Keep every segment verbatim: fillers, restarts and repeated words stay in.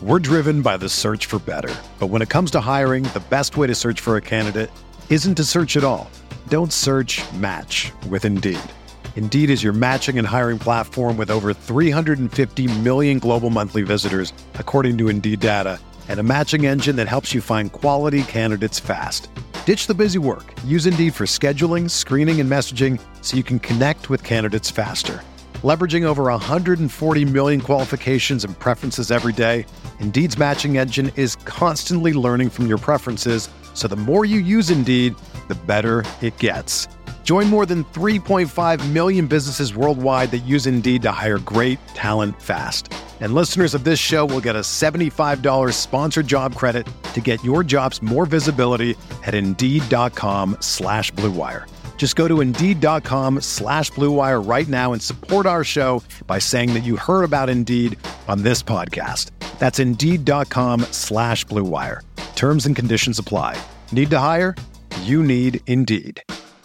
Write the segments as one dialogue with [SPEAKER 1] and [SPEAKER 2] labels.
[SPEAKER 1] We're driven by the search for better. But when it comes to hiring, the best way to search for a candidate isn't to search at all. Don't search, match with Indeed. Indeed is your matching and hiring platform with over three hundred fifty million global monthly visitors, according to Indeed data, and a matching engine that helps you find quality candidates fast. Ditch the busy work. Use Indeed for scheduling, screening, and messaging so you can connect with candidates faster. Leveraging over one hundred forty million qualifications and preferences every day, Indeed's matching engine is constantly learning from your preferences, so the more you use Indeed, the better it gets. Join more than three point five million businesses worldwide that use Indeed to hire great talent fast. And listeners of this show will get a seventy-five dollars sponsored job credit to get your jobs more visibility at Indeed.com slash Blue Wire. Just go to Indeed.com slash Blue Wire right now and support our show by saying that you heard about Indeed on this podcast. That's Indeed.com slash Blue Wire. Terms and conditions apply. Need to hire? You need Indeed.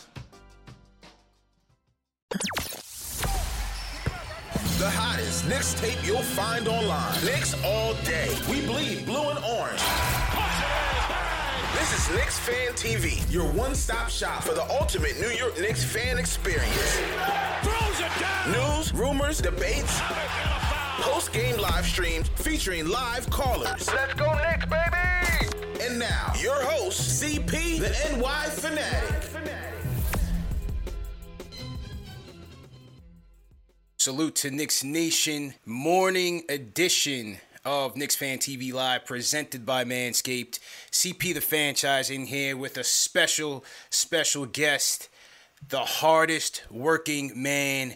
[SPEAKER 2] The hottest Knicks tape you'll find online. Knicks all day. We bleed blue and orange. This is Knicks Fan T V, your one-stop shop for the ultimate New York Knicks fan experience. Throws it down. News, rumors, debates, post-game live streams featuring live callers. Let's go Knicks, baby! And now, your host, C P, the N Y Fanatic.
[SPEAKER 3] Salute to Knicks Nation, morning edition of Knicks Fan T V Live, presented by Manscaped. C P the Franchise in here with a special, special guest, the hardest working man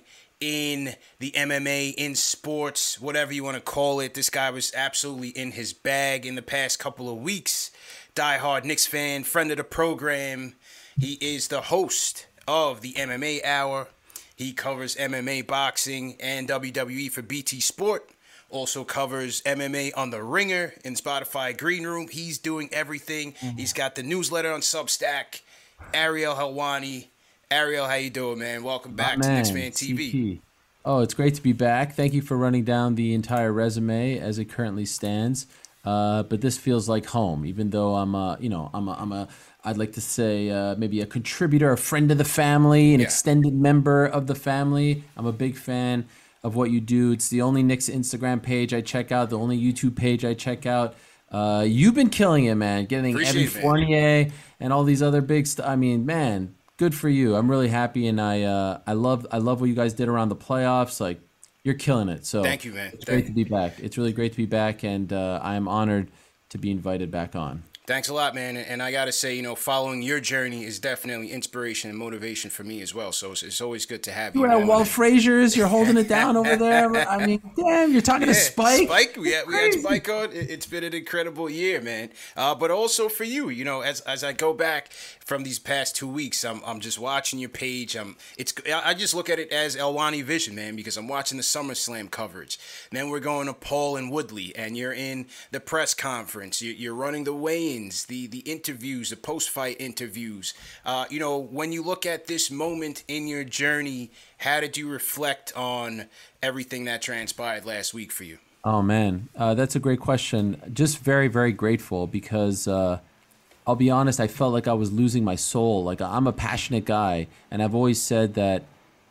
[SPEAKER 3] in the M M A, in sports, whatever you want to call it. This guy was absolutely in his bag in the past couple of weeks. Diehard Knicks fan, friend of the program. He is the host of the M M A Hour. He covers M M A, boxing, and W W E for B T Sport. Also covers M M A on The Ringer and Spotify Green Room. He's doing everything. Mm-hmm. He's got the newsletter on Substack. Ariel Helwani. Ariel, how you doing, man? Welcome back
[SPEAKER 4] oh,
[SPEAKER 3] to
[SPEAKER 4] man.
[SPEAKER 3] Knicks Fan T V.
[SPEAKER 4] C P. Oh, it's great to be back. Thank you for running down the entire resume as it currently stands. Uh, but this feels like home, even though I'm a, you know, I'm a, I'm a, I'd like to say uh, maybe a contributor, a friend of the family, an
[SPEAKER 3] yeah.
[SPEAKER 4] extended member of the family. I'm a big fan of what you do. It's the only Knicks Instagram page I check out, the only YouTube page I check out. Uh, you've been killing it, man. Getting
[SPEAKER 3] Appreciate
[SPEAKER 4] Evan
[SPEAKER 3] it,
[SPEAKER 4] Fournier and all these other big stuff. I mean, man, good for you. I'm really happy, and I, uh, I love, I love what you guys did around the playoffs. Like, you're killing it. So
[SPEAKER 3] thank you, man.
[SPEAKER 4] It's
[SPEAKER 3] Thank
[SPEAKER 4] great to be back. It's really great to be back, and uh, I am honored to be invited back on.
[SPEAKER 3] Thanks a lot, man. And I got to say, you know, following your journey is definitely inspiration and motivation for me as well. So it's, it's always good to have you.
[SPEAKER 4] You're at Walt Frazier's. You're holding it down over there. I mean, damn, you're talking
[SPEAKER 3] yeah,
[SPEAKER 4] to Spike.
[SPEAKER 3] Spike, we had, we had Spike on. It's been an incredible year, man. Uh, but also for you, you know, as as I go back from these past two weeks, I'm I'm just watching your page. I'm it's I just look at it as Elwani Vision, man, because I'm watching the SummerSlam coverage. And then we're going to Paul and Woodley, and you're in the press conference. You're, you're running the weigh-ins, the the interviews, the post-fight interviews. Uh, you know, when you look at this moment in your journey, how did you reflect on everything that transpired last week for you?
[SPEAKER 4] Oh, man, uh, that's a great question. Just very, very grateful because uh, I'll be honest, I felt like I was losing my soul. Like, I'm a passionate guy, and I've always said that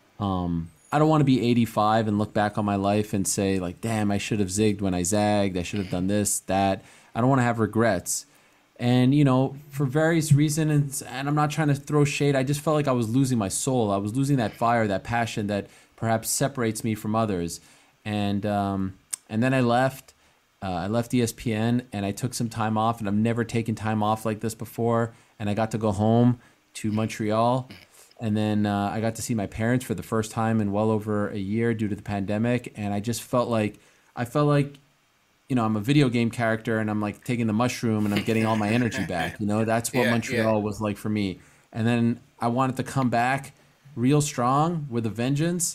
[SPEAKER 4] um, I don't want to be eighty-five and look back on my life and say, like, damn, I should have zigged when I zagged. I should have done this, that. I don't want to have regrets. And, you know, for various reasons, and I'm not trying to throw shade, I just felt like I was losing my soul. I was losing that fire, that passion that perhaps separates me from others. And um, and then I left. Uh, I left E S P N, and I took some time off, and I've never taken time off like this before. And I got to go home to Montreal. And then uh, I got to see my parents for the first time in well over a year due to the pandemic. And I just felt like, I felt like, you know, I'm a video game character and I'm like taking the mushroom and I'm getting all my energy back. You know, that's what
[SPEAKER 3] yeah,
[SPEAKER 4] Montreal
[SPEAKER 3] yeah.
[SPEAKER 4] was like for me. And then I wanted to come back real strong with a vengeance.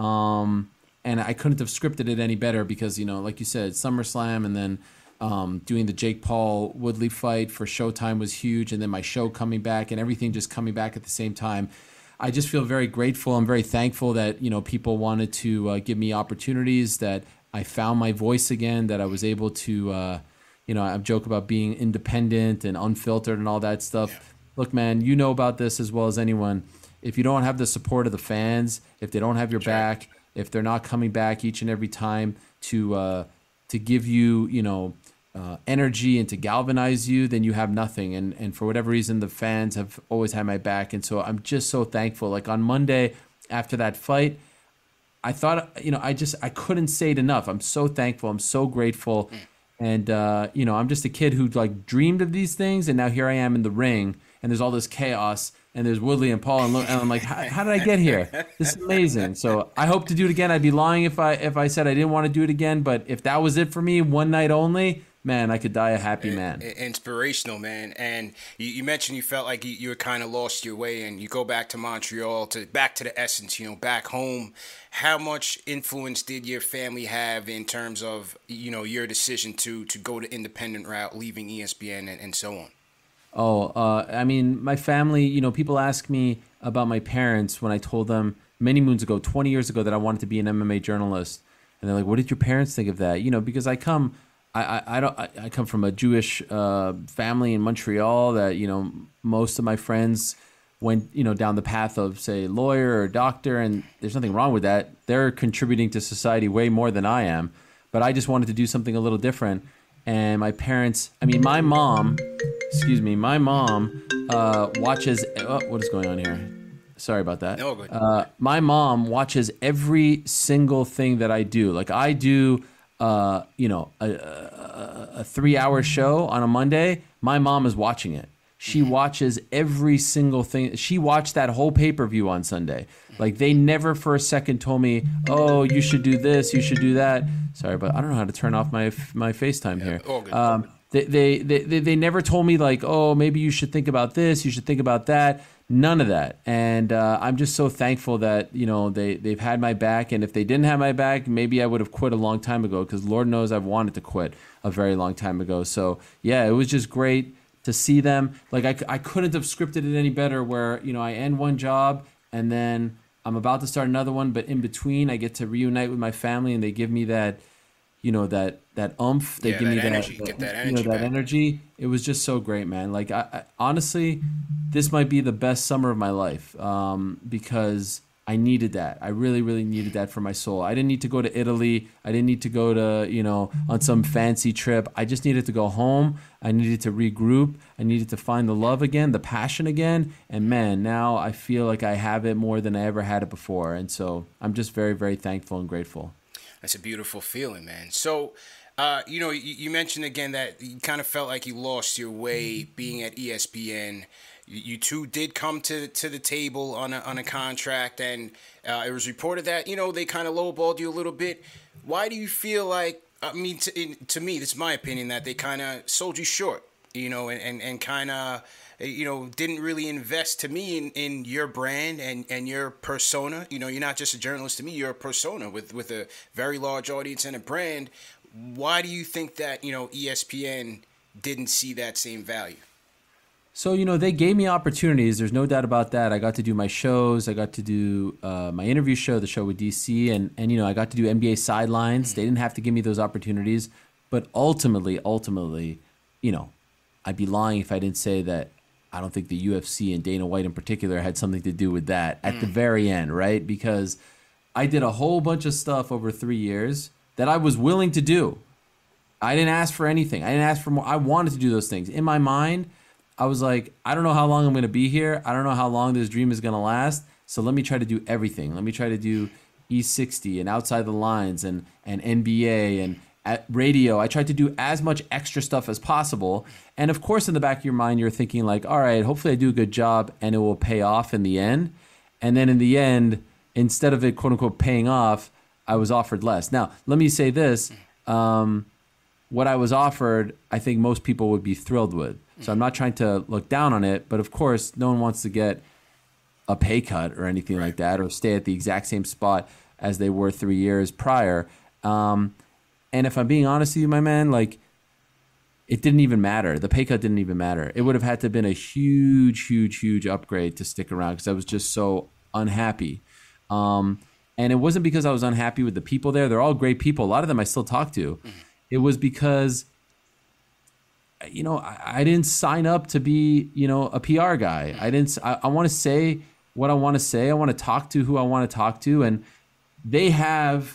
[SPEAKER 4] Um, and I couldn't have scripted it any better because, you know, like you said, SummerSlam and then um, doing the Jake Paul Woodley fight for Showtime was huge. And then my show coming back and everything just coming back at the same time. I just feel very grateful. I'm very thankful that, you know, people wanted to uh, give me opportunities, that I found my voice again, that I was able to, uh, you know, I joke about being independent and unfiltered and all that stuff. Yeah. Look, man, you know about this as well as anyone. If you don't have the support of the fans, if they don't have your back, if they're not coming back each and every time to uh, to give you, you know, uh, energy and to galvanize you, then you have nothing. And and for whatever reason, the fans have always had my back. And so I'm just so thankful. Like on Monday after that fight, I thought, you know, I just, I couldn't say it enough. I'm so thankful. I'm so grateful. Mm. And, uh, you know, I'm just a kid who like dreamed of these things. And now here I am in the ring and there's all this chaos and there's Woodley and Paul. And, and I'm like, how, how did I get here? This is amazing. So I hope to do it again. I'd be lying if I, if I said I didn't want to do it again. But if that was it for me, one night only, man, I could die a happy man.
[SPEAKER 3] Inspirational, man. And you, you mentioned you felt like you, you had kind of lost your way, and you go back to Montreal, to back to the essence, you know, back home. How much influence did your family have in terms of, you know, your decision to to go the independent route, leaving E S P N and, and so on?
[SPEAKER 4] Oh, uh, I mean, my family, you know, people ask me about my parents when I told them many moons ago, twenty years ago, that I wanted to be an M M A journalist. And they're like, what did your parents think of that? You know, because I come... I, I, I don't I, I come from a Jewish uh, family in Montreal that, you know, most of my friends went, you know, down the path of, say, lawyer or doctor, and there's nothing wrong with that. They're contributing to society way more than I am. But I just wanted to do something a little different. And my parents, I mean, my mom, excuse me, my mom uh, watches, oh, what is going on here? Sorry about that.
[SPEAKER 3] No, good.
[SPEAKER 4] Uh, my mom watches every single thing that I do. Like I do... Uh, you know, a, a, a three-hour show on a Monday, my mom is watching it. She watches every single thing. She watched that whole pay-per-view on Sunday. Like, they never for a second told me, oh, you should do this, you should do that. Sorry, but I don't know how to turn off my my FaceTime yeah, here.
[SPEAKER 3] All good.
[SPEAKER 4] Um, they, they, they, they never told me, like, oh, maybe you should think about this, you should think about that. None of that. And uh, I'm just so thankful that, you know, they, they've had my back. And if they didn't have my back, maybe I would have quit a long time ago, because Lord knows I've wanted to quit a very long time ago. So, yeah, it was just great to see them. Like, I, I couldn't have scripted it any better, where, you know, I end one job and then I'm about to start another one. But in between, I get to reunite with my family, and they give me that, you know, that that oomph. They
[SPEAKER 3] yeah,
[SPEAKER 4] give
[SPEAKER 3] that
[SPEAKER 4] me
[SPEAKER 3] energy.
[SPEAKER 4] that,
[SPEAKER 3] Get that
[SPEAKER 4] you
[SPEAKER 3] energy
[SPEAKER 4] know, that
[SPEAKER 3] back.
[SPEAKER 4] energy. It was just so great, man. Like, I, I honestly, this might be the best summer of my life, um, because I needed that. I really, really needed that for my soul. I didn't need to go to Italy. I didn't need to go to, you know, on some fancy trip. I just needed to go home. I needed to regroup. I needed to find the love again, the passion again. And man, now I feel like I have it more than I ever had it before. And so I'm just very, very thankful and grateful.
[SPEAKER 3] That's a beautiful feeling, man. So, uh, you know, you, you mentioned again that you kind of felt like you lost your way being at E S P N. You, you two did come to to the table on a on a contract, and uh, it was reported that, you know, they kind of lowballed you a little bit. Why do you feel like, I mean, to, in, to me, this is my opinion, that they kind of sold you short, you know, and, and, and kind of, you know, didn't really invest, to me, in, in your brand and, and your persona. You know, you're not just a journalist to me, you're a persona with, with a very large audience and a brand. Why do you think that, you know, E S P N didn't see that same value?
[SPEAKER 4] So, you know, they gave me opportunities. There's no doubt about that. I got to do my shows. I got to do uh, my interview show, the show with D C, and, and, you know, I got to do N B A sidelines. They didn't have to give me those opportunities. But ultimately, ultimately, you know, I'd be lying if I didn't say that I don't think the U F C and Dana White in particular had something to do with that at mm. the very end, right? Because I did a whole bunch of stuff over three years that I was willing to do. I didn't ask for anything. I didn't ask for more. I wanted to do those things. In my mind, I was like, I don't know how long I'm going to be here. I don't know how long this dream is going to last. So let me try to do everything. Let me try to do E sixty and Outside the Lines and, and N B A and at radio. I tried to do as much extra stuff as possible. And of course, in the back of your mind, you're thinking like, all right, hopefully I do a good job and it will pay off in the end. And then in the end, instead of it, quote unquote, paying off, I was offered less. Now, let me say this. Um, what I was offered, I think most people would be thrilled with. So I'm not trying to look down on it, but of course, no one wants to get a pay cut or anything right. like that, or stay at the exact same spot as they were three years prior. Um, and if I'm being honest with you, my man, like, it didn't even matter. The pay cut didn't even matter. It would have had to have been a huge, huge, huge upgrade to stick around, because I was just so unhappy. Um, And it wasn't because I was unhappy with the people there. They're all great people. A lot of them I still talk to. Mm-hmm. It was because, you know, I, I didn't sign up to be, you know, a P R guy. Mm-hmm. I didn't, I, I want to say what I want to say. I want to talk to who I want to talk to. And they have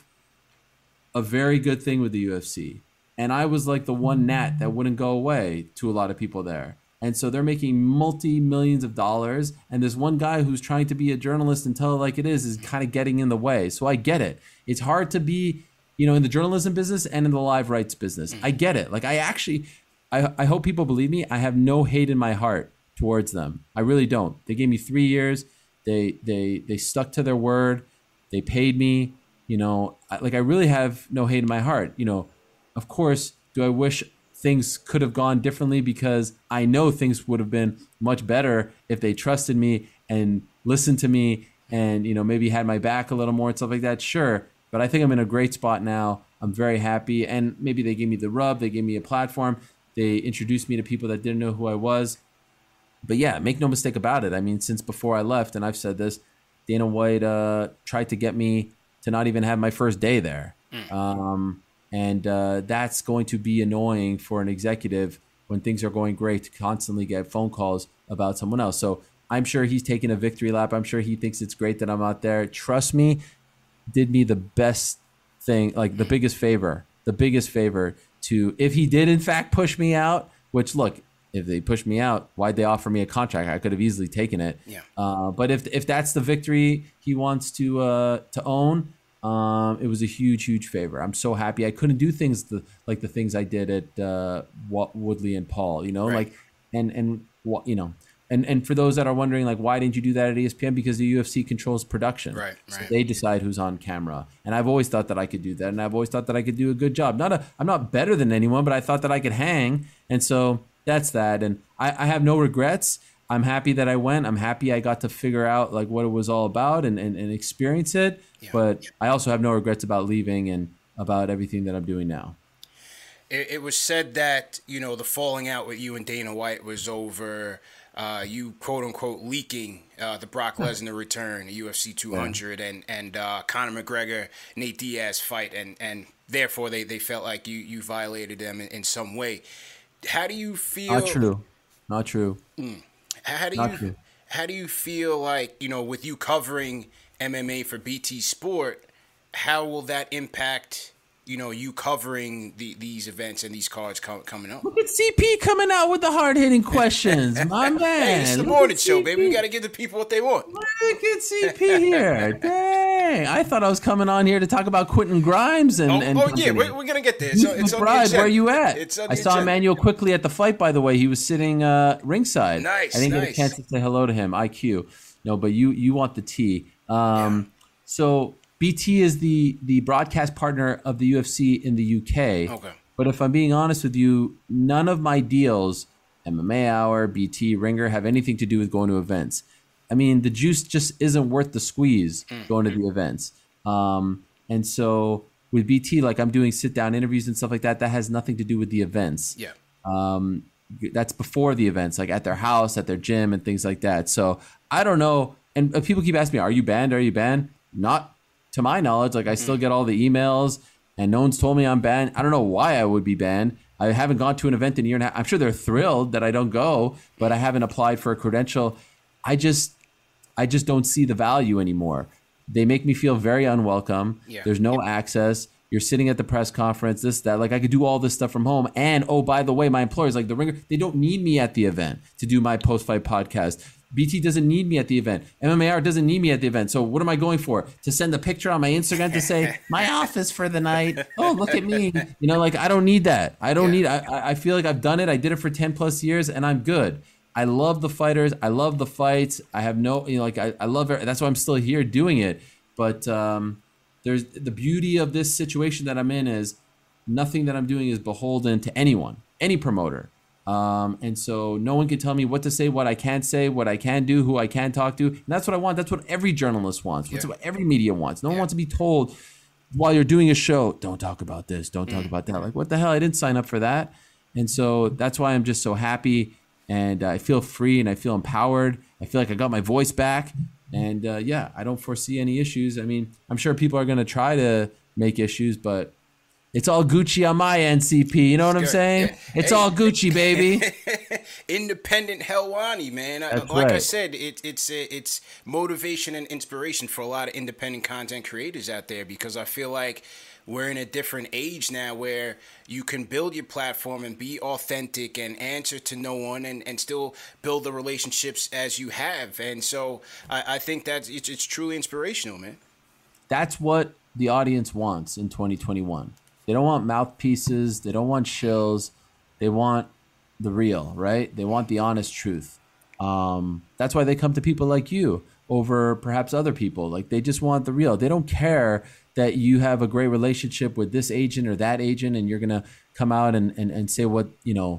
[SPEAKER 4] a very good thing with the U F C. And I was like the one gnat that wouldn't go away to a lot of people there. And so they're making multi-millions of dollars. And this one guy who's trying to be a journalist and tell it like it is, is kind of getting in the way. So I get it. It's hard to be, you know, in the journalism business and in the live rights business. I get it. Like I actually, I, I hope people believe me. I have no hate in my heart towards them. I really don't. They gave me three years. They, they, they stuck to their word. They paid me, you know, I, like I really have no hate in my heart. You know, of course, do I wish things could have gone differently, because I know things would have been much better if they trusted me and listened to me and, you know, maybe had my back a little more and stuff like that. Sure. But I think I'm in a great spot now. I'm very happy. And maybe they gave me the rub. They gave me a platform. They introduced me to people that didn't know who I was. But yeah, make no mistake about it. I mean, since before I left, and I've said this, Dana White uh, tried to get me to not even have my first day there. Mm. Um, and uh, that's going to be annoying for an executive when things are going great to constantly get phone calls about someone else. So I'm sure he's taking a victory lap. I'm sure he thinks it's great that I'm out there. Trust me, did me the best thing, like the biggest favor, the biggest favor to, if he did in fact push me out, which look, if they pushed me out, why'd they offer me a contract? I could have easily taken it.
[SPEAKER 3] Yeah.
[SPEAKER 4] Uh, but if if that's the victory he wants to uh, to own, um, it was a huge, huge favor. I'm so happy. I couldn't do things the, like the things I did at uh, Woodley and Paul. You know,
[SPEAKER 3] right.
[SPEAKER 4] like and and what you know. And and for those that are wondering, like, why didn't you do that at E S P N? Because the U F C controls production.
[SPEAKER 3] Right,
[SPEAKER 4] so
[SPEAKER 3] right.
[SPEAKER 4] They decide who's on camera. And I've always thought that I could do that. And I've always thought that I could do a good job. Not a, I'm not better than anyone, but I thought that I could hang. And so that's that. And I, I have no regrets. I'm happy that I went. I'm happy I got to figure out, like, what it was all about and, and, and experience it. Yeah. But yeah. I also have no regrets about leaving and about everything that I'm doing now.
[SPEAKER 3] It, it was said that, you know, the falling out with you and Dana White was over... Uh, you quote unquote leaking uh, the Brock Lesnar return, the U F C two hundred, yeah. and and uh, Conor McGregor Nate Diaz fight, and, and therefore they, they felt like you, you violated them in, in some way. How do you feel?
[SPEAKER 4] Not true. Not true.
[SPEAKER 3] Mm, how do
[SPEAKER 4] Not
[SPEAKER 3] you
[SPEAKER 4] true.
[SPEAKER 3] How do you feel like, you know, with you covering M M A for B T Sport, how will that impact, you know, you covering the, these events and these cards com- coming up?
[SPEAKER 4] Look at C P coming out with the hard-hitting questions, my man.
[SPEAKER 3] Hey, it's the
[SPEAKER 4] Look
[SPEAKER 3] morning
[SPEAKER 4] C
[SPEAKER 3] show,
[SPEAKER 4] P.
[SPEAKER 3] baby. We got to give the people what they want.
[SPEAKER 4] Look at C P here. Dang. I thought I was coming on here to talk about Quentin Grimes and
[SPEAKER 3] Oh,
[SPEAKER 4] and
[SPEAKER 3] oh yeah, we're, we're going to get there. It's, on- it's on the
[SPEAKER 4] McBride,
[SPEAKER 3] agenda.
[SPEAKER 4] where you at?
[SPEAKER 3] It's on
[SPEAKER 4] I
[SPEAKER 3] the
[SPEAKER 4] saw
[SPEAKER 3] agenda.
[SPEAKER 4] Emmanuel quickly at the fight, by the way. He was sitting uh, ringside.
[SPEAKER 3] Nice,
[SPEAKER 4] I didn't get a
[SPEAKER 3] nice.
[SPEAKER 4] chance to say hello to him. I Q. No, but you you want the tea. Um,
[SPEAKER 3] Yeah.
[SPEAKER 4] So B T is the, the broadcast partner of the U F C in the U K.
[SPEAKER 3] Okay.
[SPEAKER 4] But if I'm being honest with you, none of my deals, M M A Hour, B T, Ringer, have anything to do with going to events. I mean, the juice just isn't worth the squeeze mm-hmm. going to the events. Um, and so with B T, like I'm doing sit-down interviews and stuff like that, that has nothing to do with the events.
[SPEAKER 3] Yeah.
[SPEAKER 4] Um, that's before the events, like at their house, at their gym and things like that. So I don't know. And uh, people keep asking me, are you banned? Are you banned? Not to my knowledge. Like I still get all the emails and no one's told me I'm banned. I don't know why I would be banned. I haven't gone to an event in a year and a half. I'm sure they're thrilled that I don't go, but I haven't applied for a credential. I just, I just don't see the value anymore. They make me feel very unwelcome.
[SPEAKER 3] Yeah.
[SPEAKER 4] There's no access. You're sitting at the press conference, this, that. Like I could do all this stuff from home. And oh, by the way, my employers, like the Ringer, they don't need me at the event to do my post-fight podcast. B T doesn't need me at the event. M M A R doesn't need me at the event. So what am I going for? To send a picture on my Instagram to say, my office for the night. Oh, look at me. You know, like I don't need that. I don't
[SPEAKER 3] Yeah.
[SPEAKER 4] need, I, I feel like I've done it. I did it for ten plus years and I'm good. I love the fighters. I love the fights. I have no, you know, like I, I love it. That's why I'm still here doing it. But um, there's the beauty of this situation that I'm in is nothing that I'm doing is beholden to anyone, any promoter. Um, and so no one can tell me what to say, what I can't say, what I can do, who I can talk to. And that's what I want. That's what every journalist wants. That's
[SPEAKER 3] Yeah.
[SPEAKER 4] what every media wants. No one
[SPEAKER 3] Yeah.
[SPEAKER 4] wants to be told while you're doing a show, don't talk about this, don't talk
[SPEAKER 3] Mm.
[SPEAKER 4] about that. Like, what the hell? I didn't sign up for that. And so that's why I'm just so happy and I feel free and I feel empowered. I feel like I got my voice back. And uh, yeah, I don't foresee any issues. I mean, I'm sure people are going to try to make issues, but it's all Gucci on my N C P. You know what I'm saying? It's hey. all Gucci, baby.
[SPEAKER 3] Independent Helwani, man.
[SPEAKER 4] That's
[SPEAKER 3] like
[SPEAKER 4] right.
[SPEAKER 3] I said, it, it's it's motivation and inspiration for a lot of independent content creators out there, because I feel like we're in a different age now where you can build your platform and be authentic and answer to no one and, and still build the relationships as you have. And so I, I think that it's, it's truly inspirational, man.
[SPEAKER 4] That's what the audience wants in twenty twenty-one. They don't want mouthpieces. They don't want shills. They want the real, right? They want the honest truth. Um, that's why they come to people like you over perhaps other people. Like, they just want the real. They don't care that you have a great relationship with this agent or that agent and you're going to come out and, and, and say what, you know,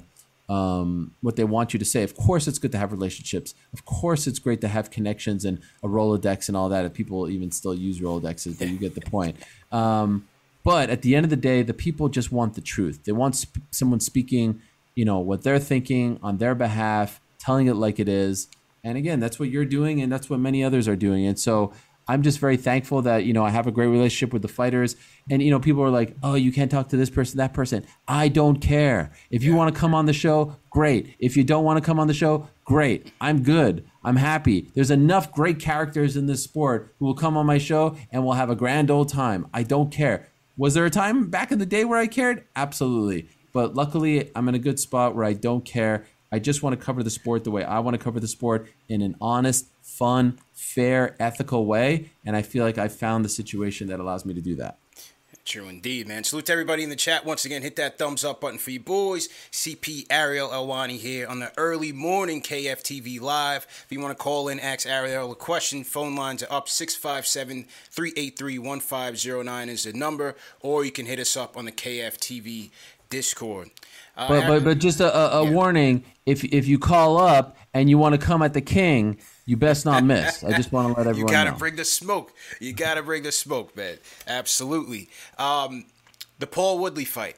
[SPEAKER 4] um, what they want you to say. Of course, it's good to have relationships. Of course, it's great to have connections and a Rolodex and all that. If people even still use Rolodexes, but you get the point. Um, But at the end of the day, the people just want the truth. They want sp- someone speaking, you know, what they're thinking on their behalf, telling it like it is. And again, that's what you're doing, and that's what many others are doing. And so I'm just very thankful that, you know, I have a great relationship with the fighters. And, you know, people are like, oh, you can't talk to this person, that person. I don't care. If you want to come on the show, great. If you don't want to come on the show, great. I'm good. I'm happy. There's enough great characters in this sport who will come on my show and we'll have a grand old time. I don't care. Was there a time back in the day where I cared? Absolutely. But luckily, I'm in a good spot where I don't care. I just want to cover the sport the way I want to cover the sport, in an honest, fun, fair, ethical way. And I feel like I found the situation that allows me to do that.
[SPEAKER 3] True indeed, man. Salute to everybody in the chat. Once again, hit that thumbs up button for you boys. C P Ariel Helwani here on the early morning K F T V Live. If you want to call in, ask Ariel a question, phone lines are up. six five seven, three eight three, one five zero nine is the number, or you can hit us up on the K F T V Discord. Uh,
[SPEAKER 4] but, but but just a, a, a yeah. warning, if if you call up and you want to come at the king, you best not miss. I just want to let everyone know.
[SPEAKER 3] You got to
[SPEAKER 4] know.
[SPEAKER 3] bring the smoke. You got to bring the smoke, man. Absolutely. Um, the Paul Woodley fight.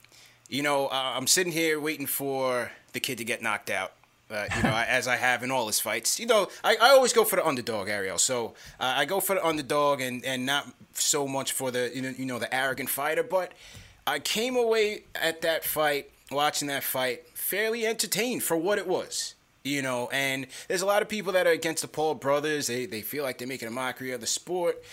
[SPEAKER 3] You know, uh, I'm sitting here waiting for the kid to get knocked out, uh, you know, as I have in all his fights. You know, I, I always go for the underdog, Ariel. So uh, I go for the underdog and, and not so much for the, you know, you know, the arrogant fighter. But I came away at that fight, watching that fight, fairly entertained for what it was. You know, and there's a lot of people that are against the Paul brothers. They they feel like they're making a mockery of the sport.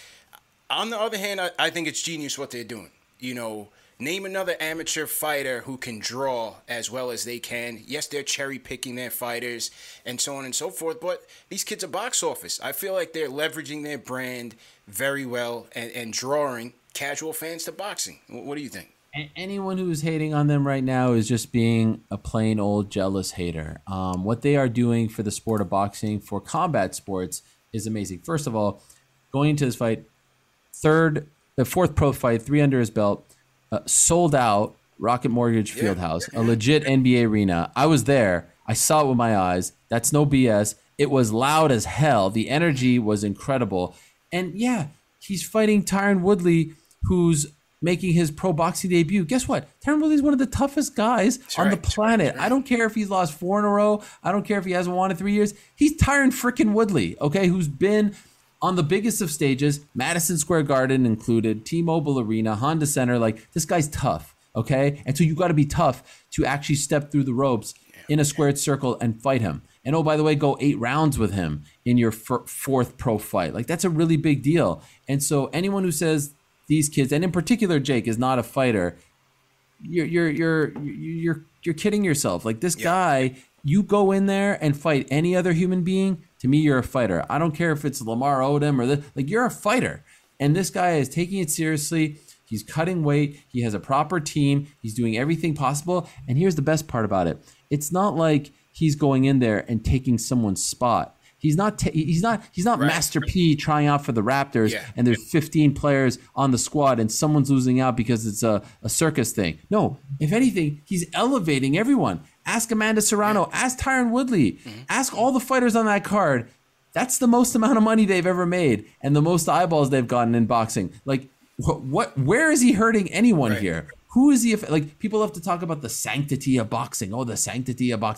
[SPEAKER 3] On the other hand, I, I think it's genius what they're doing. You know, name another amateur fighter who can draw as well as they can. Yes, they're cherry picking their fighters and so on and so forth, but these kids are box office. I feel like they're leveraging their brand very well and, and drawing casual fans to boxing. What do you think?
[SPEAKER 4] Anyone who's hating on them right now is just being a plain old jealous hater. Um, what they are doing for the sport of boxing, for combat sports, is amazing. First of all, going into this fight, third, the fourth pro fight, three under his belt, uh, sold out Rocket Mortgage
[SPEAKER 3] Yeah.
[SPEAKER 4] Fieldhouse, a legit N B A arena. I was there. I saw it with my eyes. That's no B S. It was loud as hell. The energy was incredible. And yeah, he's fighting Tyron Woodley, who's making his pro boxing debut. Guess what? Tyron Woodley is one of the toughest guys
[SPEAKER 3] That's
[SPEAKER 4] on
[SPEAKER 3] right.
[SPEAKER 4] the planet.
[SPEAKER 3] That's right.
[SPEAKER 4] I don't care if he's lost four in a row. I don't care if he hasn't won in three years. He's Tyron freaking Woodley, okay, who's been on the biggest of stages, Madison Square Garden included, T-Mobile Arena, Honda Center. Like, this guy's tough, okay? And so you got to be tough to actually step through the ropes in a squared circle and fight him. And oh, by the way, go eight rounds with him in your f- fourth pro fight. Like, that's a really big deal. And so anyone who says these kids, and in particular Jake, is not a fighter, you're you're you're you're you're kidding yourself. Like, this
[SPEAKER 3] Yeah.
[SPEAKER 4] guy, you go in there and fight any other human being, to me, you're a fighter. I don't care if it's Lamar Odom or the, like, you're a fighter. And this guy is taking it seriously. He's cutting weight. He has a proper team. He's doing everything possible. And here's the best part about it. It's not like he's going in there and taking someone's spot. He's not. Ta- he's not. He's not
[SPEAKER 3] Right.
[SPEAKER 4] Master P trying out for the Raptors,
[SPEAKER 3] Yeah.
[SPEAKER 4] and there's fifteen players on the squad, and someone's losing out because it's a, a circus thing. No, if anything, he's elevating everyone. Ask Amanda Serrano. Ask Tyron Woodley.
[SPEAKER 3] Mm-hmm.
[SPEAKER 4] Ask all the fighters on that card. That's the most amount of money they've ever made, and the most eyeballs they've gotten in boxing. Like, what? what where is he hurting anyone
[SPEAKER 3] Right.
[SPEAKER 4] here? Who is he? Like, people have to talk about the sanctity of boxing. Oh, the sanctity of boxing.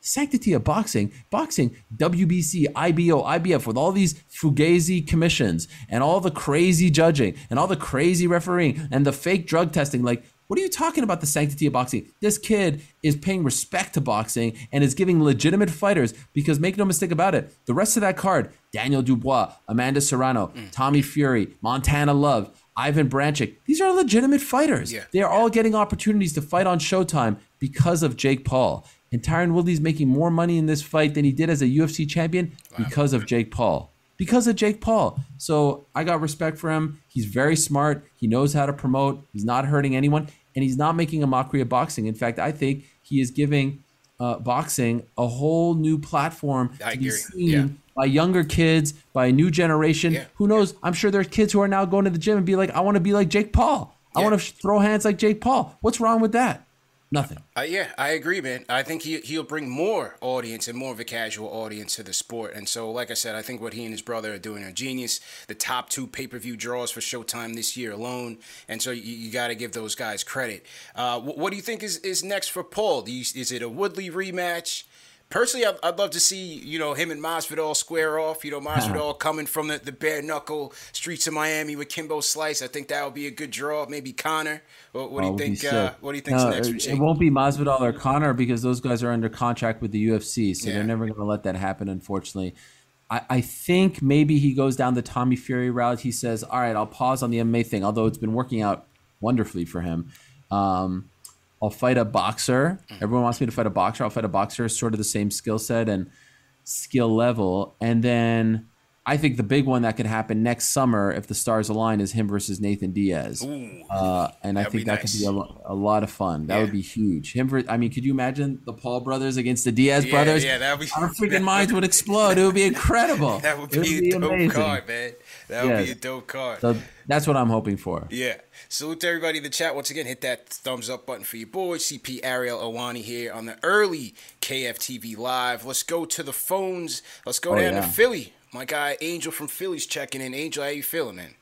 [SPEAKER 4] Sanctity of boxing, boxing, W B C, I B O, I B F, with all these fugazi commissions and all the crazy judging and all the crazy refereeing and the fake drug testing. Like, what are you talking about, the sanctity of boxing? This kid is paying respect to boxing and is giving legitimate fighters, because make no mistake about it, the rest of that card, Daniel Dubois, Amanda Serrano, mm. Tommy Fury, Montana Love, Ivan Branchik, these are legitimate fighters. Yeah. They are all getting opportunities to fight on Showtime because of Jake Paul. And Tyron Woodley's making more money in this fight than he did as a U F C champion because of Jake Paul. Because of Jake Paul. So I got respect for him. He's very smart. He knows how to promote. He's not hurting anyone. And he's not making a mockery of boxing. In fact, I think he is giving uh, boxing a whole new platform
[SPEAKER 3] I
[SPEAKER 4] to be
[SPEAKER 3] agree.
[SPEAKER 4] seen
[SPEAKER 3] Yeah.
[SPEAKER 4] by younger kids, by a new generation. Yeah. Who knows? I'm sure there's kids who are now going to the gym and be like, I want to be like Jake Paul. I yeah. want to throw hands like Jake Paul. What's wrong with that? Nothing.
[SPEAKER 3] Uh, yeah, I agree, man. I think he, he'll bring more audience and more of a casual audience to the sport. And so, like I said, I think what he and his brother are doing are genius. The top two pay-per-view draws for Showtime this year alone. And so you, you got to give those guys credit. Uh, what, what do you think is, is next for Paul? Do you, is it a Woodley rematch? Personally, I'd, I'd love to see, you know, him and Masvidal square off. You know, Masvidal coming from the, the bare-knuckle streets of Miami with Kimbo Slice. I think that would be a good draw. Maybe Conor. What, what
[SPEAKER 4] oh,
[SPEAKER 3] do you think? Uh, what do you think's
[SPEAKER 4] no,
[SPEAKER 3] next for
[SPEAKER 4] it,
[SPEAKER 3] Jake?
[SPEAKER 4] it won't be Masvidal or Conor, because those guys are under contract with the U F C, so yeah. they're never going to let that happen, unfortunately. I, I think maybe he goes down the Tommy Fury route. He says, all right, I'll pause on the M M A thing, although it's been working out wonderfully for him. Um, I'll fight a boxer. Everyone wants me to fight a boxer. I'll fight a boxer, sort of the same skill set and skill level. And then I think the big one that could happen next summer, if the stars align, is him versus Nathan Diaz.
[SPEAKER 3] Ooh,
[SPEAKER 4] uh, and I think that nice. could be a, a lot of fun. That yeah. would be huge. Him, for, I mean, could you imagine the Paul brothers against the Diaz
[SPEAKER 3] yeah,
[SPEAKER 4] brothers?
[SPEAKER 3] Yeah, that would be.
[SPEAKER 4] Our freaking minds would explode. It would be incredible.
[SPEAKER 3] That would be,
[SPEAKER 4] would
[SPEAKER 3] a
[SPEAKER 4] be
[SPEAKER 3] dope
[SPEAKER 4] amazing.
[SPEAKER 3] card, man. That would
[SPEAKER 4] yes.
[SPEAKER 3] be a dope card.
[SPEAKER 4] So that's what I'm hoping for.
[SPEAKER 3] Yeah. Salute to everybody in the chat. Once again, hit that thumbs up button for your boy. C P Ariel Awani here on the early K F T V Live. Let's go to the phones. Let's go
[SPEAKER 4] oh,
[SPEAKER 3] down
[SPEAKER 4] yeah.
[SPEAKER 3] to Philly. My guy Angel from Philly's checking in. Angel, how you feeling, man?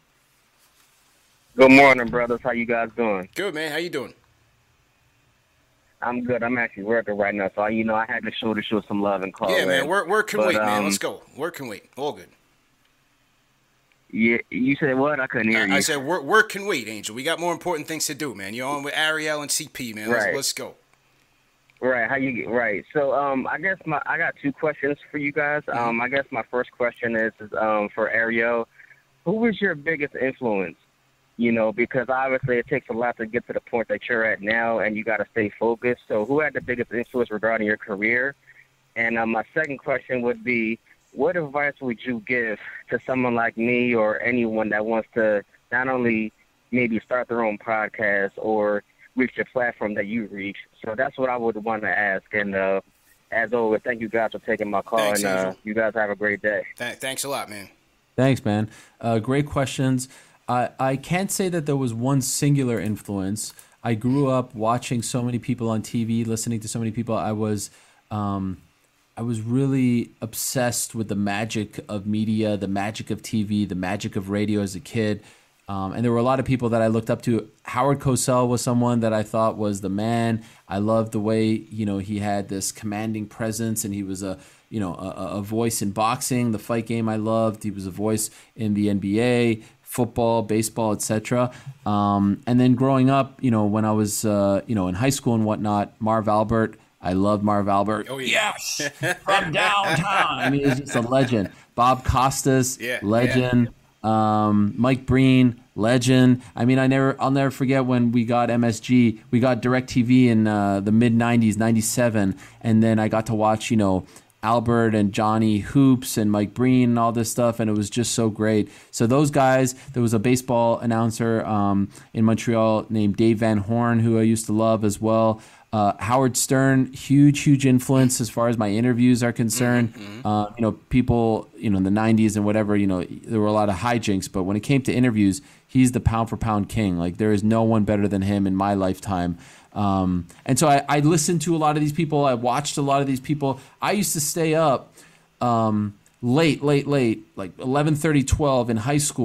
[SPEAKER 5] Good morning, brothers. How you guys doing?
[SPEAKER 3] Good, man. How you doing?
[SPEAKER 5] I'm good. I'm actually working right now, so you know I had to show to show some love and call.
[SPEAKER 3] Yeah,
[SPEAKER 5] in.
[SPEAKER 3] man. Work, work can
[SPEAKER 5] but,
[SPEAKER 3] wait,
[SPEAKER 5] um,
[SPEAKER 3] man. Let's go. Work can wait. All good.
[SPEAKER 5] Yeah, you said what? I couldn't hear
[SPEAKER 3] I,
[SPEAKER 5] you.
[SPEAKER 3] I said work, work can wait, Angel. We got more important things to do, man. You're on with Ariel and C P, man. Let's,
[SPEAKER 5] right.
[SPEAKER 3] let's go.
[SPEAKER 5] Right. How you get right? So, um, I guess my I got two questions for you guys.
[SPEAKER 3] Mm-hmm.
[SPEAKER 5] Um, I guess my first question is, is um for Ariel. Who was your biggest influence? You know, because obviously it takes a lot to get to the point that you're at now, and you got to stay focused. So, who had the biggest influence regarding your career? And um, my second question would be, what advice would you give to someone like me or anyone that wants to not only maybe start their own podcast or reach the platform that you reach? So that's what I would want to ask. And uh, as always, thank you guys for taking my call.
[SPEAKER 3] Thanks,
[SPEAKER 5] and uh, you guys have a great day.
[SPEAKER 3] Th- thanks a lot, man.
[SPEAKER 4] Thanks, man. Uh, great questions. I, I can't say that there was one singular influence. I grew up watching so many people on T V, listening to so many people. I was... Um, I was really obsessed with the magic of media, the magic of T V, the magic of radio as a kid. Um, and there were a lot of people that I looked up to. Howard Cosell was someone that I thought was the man. I loved the way, you know, he had this commanding presence, and he was a, you know, a, a voice in boxing, the fight game I loved. He was a voice in the N B A, football, baseball, et cetera. Um, and then growing up, you know, when I was, uh, you know, in high school and whatnot, Marv Albert. I love Marv Albert.
[SPEAKER 3] Oh, yeah.
[SPEAKER 4] Yes, from downtown. I mean, he's just a legend. Bob Costas,
[SPEAKER 3] yeah,
[SPEAKER 4] legend. Yeah. Um, Mike Breen, legend. I mean, I never, I'll never forget when we got M S G. We got DirecTV in uh, the mid nineties, ninety-seven, and then I got to watch, you know, Albert and Johnny Hoops and Mike Breen and all this stuff, and it was just so great. So those guys, there was a baseball announcer um, in Montreal named Dave Van Horn, who I used to love as well. Uh, Howard Stern, huge, huge influence as far as my interviews are concerned. Mm-hmm. Uh, you know, people, you know, in the nineties and whatever, you know, there were a lot of hijinks, but when it came to interviews, he's the pound for pound king. Like, there is no one better than him in my lifetime. Um, and so I, I listened to a lot of these people. I watched a lot of these people. I used to stay up um, late, late, late, like eleven thirty, twelve in high school,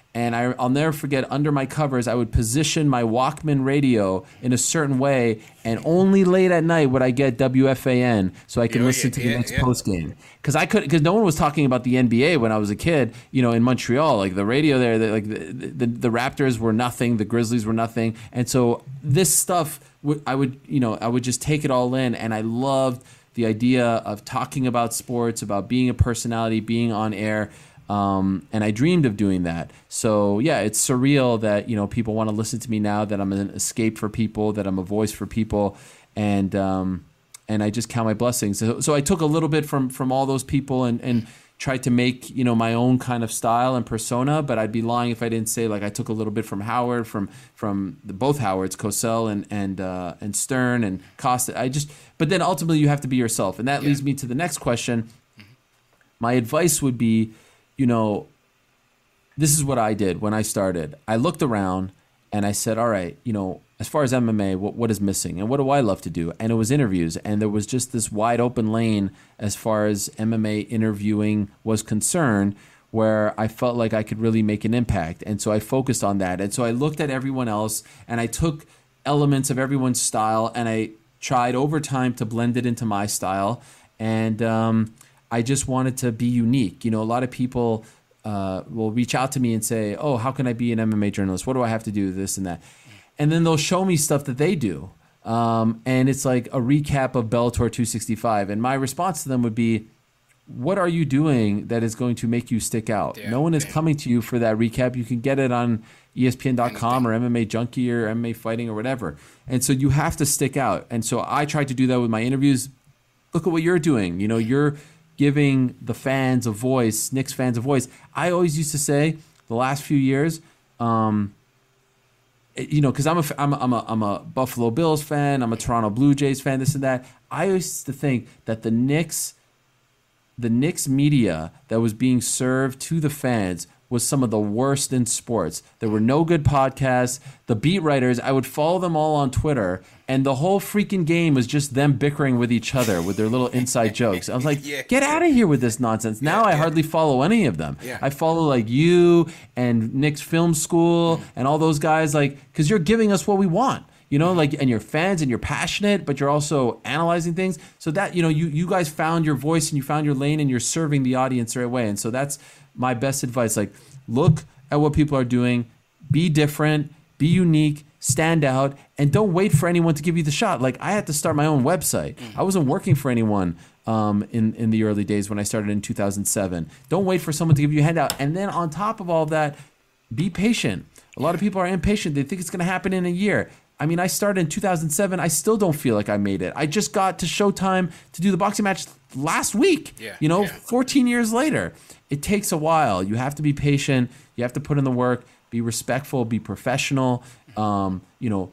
[SPEAKER 4] And I, I'll never forget, under my covers, I would position my Walkman radio in a certain way, and only late at night would I get W F A N so I could
[SPEAKER 3] Oh,
[SPEAKER 4] listen
[SPEAKER 3] yeah,
[SPEAKER 4] to the
[SPEAKER 3] yeah,
[SPEAKER 4] next
[SPEAKER 3] yeah.
[SPEAKER 4] post game. Because I could, because no one was talking about the N B A when I was a kid. You know, in Montreal, like the radio there, the, like the, the the Raptors were nothing, the Grizzlies were nothing, and so this stuff, w- I would, you know, I would just take it all in, and I loved the idea of talking about sports, about being a personality, being on air. Um, and I dreamed of doing that. So yeah, it's surreal that, you know, people want to listen to me now, that I'm an escape for people, that I'm a voice for people. And, um, and I just count my blessings. So, so I took a little bit from, from all those people and, and tried to make, you know, my own kind of style and persona, but I'd be lying if I didn't say, like, I took a little bit from Howard, from, from the, both Howards, Cosell and, and, uh, and Stern and Costa. I just, but then ultimately you have to be yourself. And that
[SPEAKER 3] Yeah.
[SPEAKER 4] leads me to the next question. My advice would be, you know, this is what I did when I started. I looked around and I said, all right, you know, as far as M M A, what, what is missing? And what do I love to do? And it was interviews. And there was just this wide open lane as far as M M A interviewing was concerned, where I felt like I could really make an impact. And so I focused on that. And so I looked at everyone else and I took elements of everyone's style and I tried over time to blend it into my style. And, um, I just wanted to be unique. You know, a lot of people uh, will reach out to me and say, oh, how can I be an M M A journalist? What do I have to do, this and that? And then they'll show me stuff that they do. Um, and it's like a recap of Bellator two sixty-five. And my response to them would be, what are you doing that is going to make you stick out?
[SPEAKER 3] Yeah,
[SPEAKER 4] no one is
[SPEAKER 3] yeah.
[SPEAKER 4] coming to you for that recap. You can get it on E S P N dot com or M M A Junkie or M M A Fighting or whatever. And so you have to stick out. And so I tried to do that with my interviews. Look at what you're doing. You know, you're giving the fans a voice, Knicks fans a voice. I always used to say the last few years, um, you know, because I'm a, I'm, a, I'm, a, I'm a Buffalo Bills fan, I'm a Toronto Blue Jays fan, this and that. I used to think that the Knicks, the Knicks media that was being served to the fans was some of the worst in sports. There were no good podcasts. The beat writers, I would follow them all on Twitter, and the whole freaking game was just them bickering with each other with their little inside jokes. I was like,
[SPEAKER 3] Yeah.
[SPEAKER 4] get out of here with this nonsense. Now I
[SPEAKER 3] yeah.
[SPEAKER 4] hardly follow any of them.
[SPEAKER 3] Yeah.
[SPEAKER 4] I follow like you and Nick's Film School and all those guys, like, because you're giving us what we want. You know, like, and you're fans and you're passionate, but you're also analyzing things. So that, you know, you, you guys found your voice and you found your lane and you're serving the audience the right way. And so that's my best advice. Like, look at what people are doing, be different, be unique, stand out, and don't wait for anyone to give you the shot. Like, I had to start my own website. I wasn't working for anyone um, in, in the early days when I started in two thousand seven. Don't wait for someone to give you a handout. And then on top of all that, be patient. A lot of people are impatient. They think it's going to happen in a year. I mean, I started in two thousand seven. I still don't feel like I made it. I just got to Showtime to do the boxing match last week.
[SPEAKER 3] Yeah,
[SPEAKER 4] you know,
[SPEAKER 3] yeah.
[SPEAKER 4] fourteen years later. It takes a while. You have to be patient. You have to put in the work. Be respectful. Be professional. Um, you know,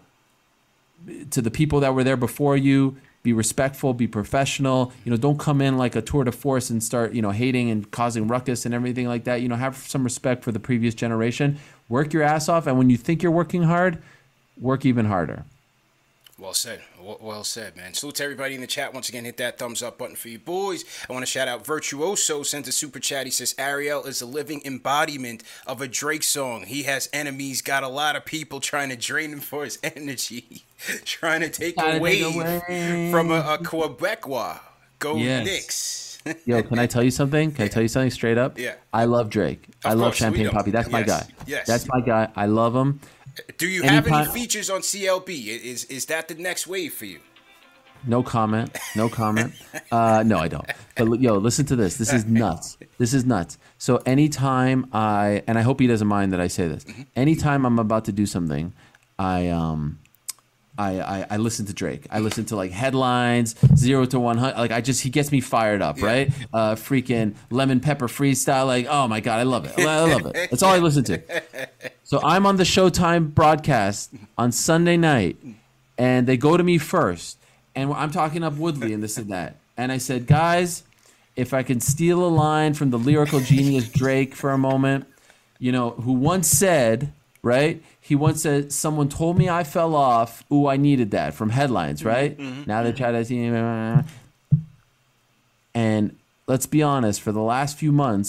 [SPEAKER 4] to the people that were there before you, be respectful. Be professional. You know, don't come in like a tour de force and start, you know, hating and causing ruckus and everything like that. You know, have some respect for the previous generation. Work your ass off, and when you think you're working hard, work even harder.
[SPEAKER 3] Well said. Well, well said, man. Salute to everybody in the chat. Once again, hit that thumbs up button for you boys. I want to shout out Virtuoso, sent a super chat. He says, Ariel is a living embodiment of a Drake song. He has enemies, got a lot of people trying to drain him for his energy, trying to take
[SPEAKER 4] Trying to
[SPEAKER 3] away,
[SPEAKER 4] take away.
[SPEAKER 3] from a, a Quebecois. Go
[SPEAKER 4] Yes.
[SPEAKER 3] Knicks.
[SPEAKER 4] Yo, can I tell you something? Can I tell you something straight up?
[SPEAKER 3] Yeah.
[SPEAKER 4] I love Drake. I love
[SPEAKER 3] course, we
[SPEAKER 4] Champagne
[SPEAKER 3] know.
[SPEAKER 4] Poppy. That's my
[SPEAKER 3] Yes,
[SPEAKER 4] guy.
[SPEAKER 3] yes.
[SPEAKER 4] That's my guy. I love him.
[SPEAKER 3] Do you have any
[SPEAKER 4] Anytime-
[SPEAKER 3] features on C L B? Is is that the next wave for you?
[SPEAKER 4] No comment. No comment. Uh, no, I don't. But yo, listen to this. This is nuts. This is nuts. So anytime I, and I hope he doesn't mind that I say this. Anytime I'm about to do something, I um, I I, I listen to Drake. I listen to like headlines, zero to one hundred. Like I just, he gets me fired up, right? Uh, freaking Lemon Pepper Freestyle. Like, oh my god, I love it. I love it. That's all I listen to. So I'm on the Showtime broadcast on Sunday night, and they go to me first. And I'm talking up Woodley and this and that. And I said, guys, if I can steal a line from the lyrical genius Drake for a moment, you know, who once said, right? He once said, someone told me I fell off. Ooh, I needed that, from Headlines, right? Mm-hmm. Now they try to see. And let's be honest, for the last few months,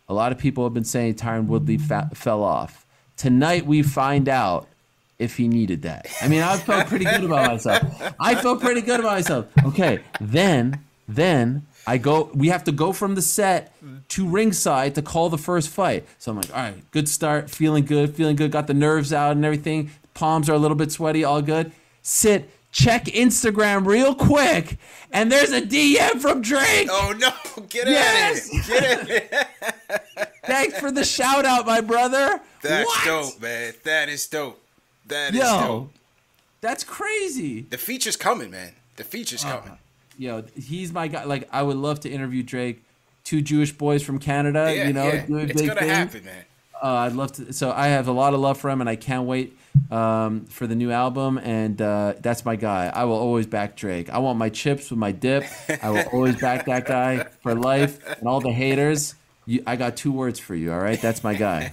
[SPEAKER 4] A lot of people have been saying Tyron Woodley fa- fell off. Tonight we find out if he needed that. I mean, I felt pretty good about myself. I felt pretty good about myself. Okay, then, then I go. We have to go from the set to ringside to call the first fight. So I'm like, all right, good start, feeling good, feeling good. Got the nerves out and everything. Palms are a little bit sweaty, all good. Sit, check Instagram real quick, and there's a D M from Drake.
[SPEAKER 3] Oh no, get
[SPEAKER 4] Yes!
[SPEAKER 3] at it. Get at it.
[SPEAKER 4] Thanks for the shout out, my brother.
[SPEAKER 3] That's
[SPEAKER 4] What?
[SPEAKER 3] dope, man. That is dope. That is
[SPEAKER 4] Yo,
[SPEAKER 3] dope.
[SPEAKER 4] that's crazy.
[SPEAKER 3] The feature's coming, man. The feature's coming.
[SPEAKER 4] Uh, yo, he's my guy. Like, I would love to interview Drake. Two Jewish boys from Canada,
[SPEAKER 3] Yeah,
[SPEAKER 4] you know,
[SPEAKER 3] yeah.
[SPEAKER 4] doing
[SPEAKER 3] It's
[SPEAKER 4] big
[SPEAKER 3] gonna
[SPEAKER 4] things.
[SPEAKER 3] happen, man.
[SPEAKER 4] Uh, I'd love to. So I have a lot of love for him, and I can't wait um, for the new album. And uh, that's my guy. I will always back Drake. I want my chips with my dip. I will always back that guy for life. And all the haters, you, I got two words for you. All right, that's my guy.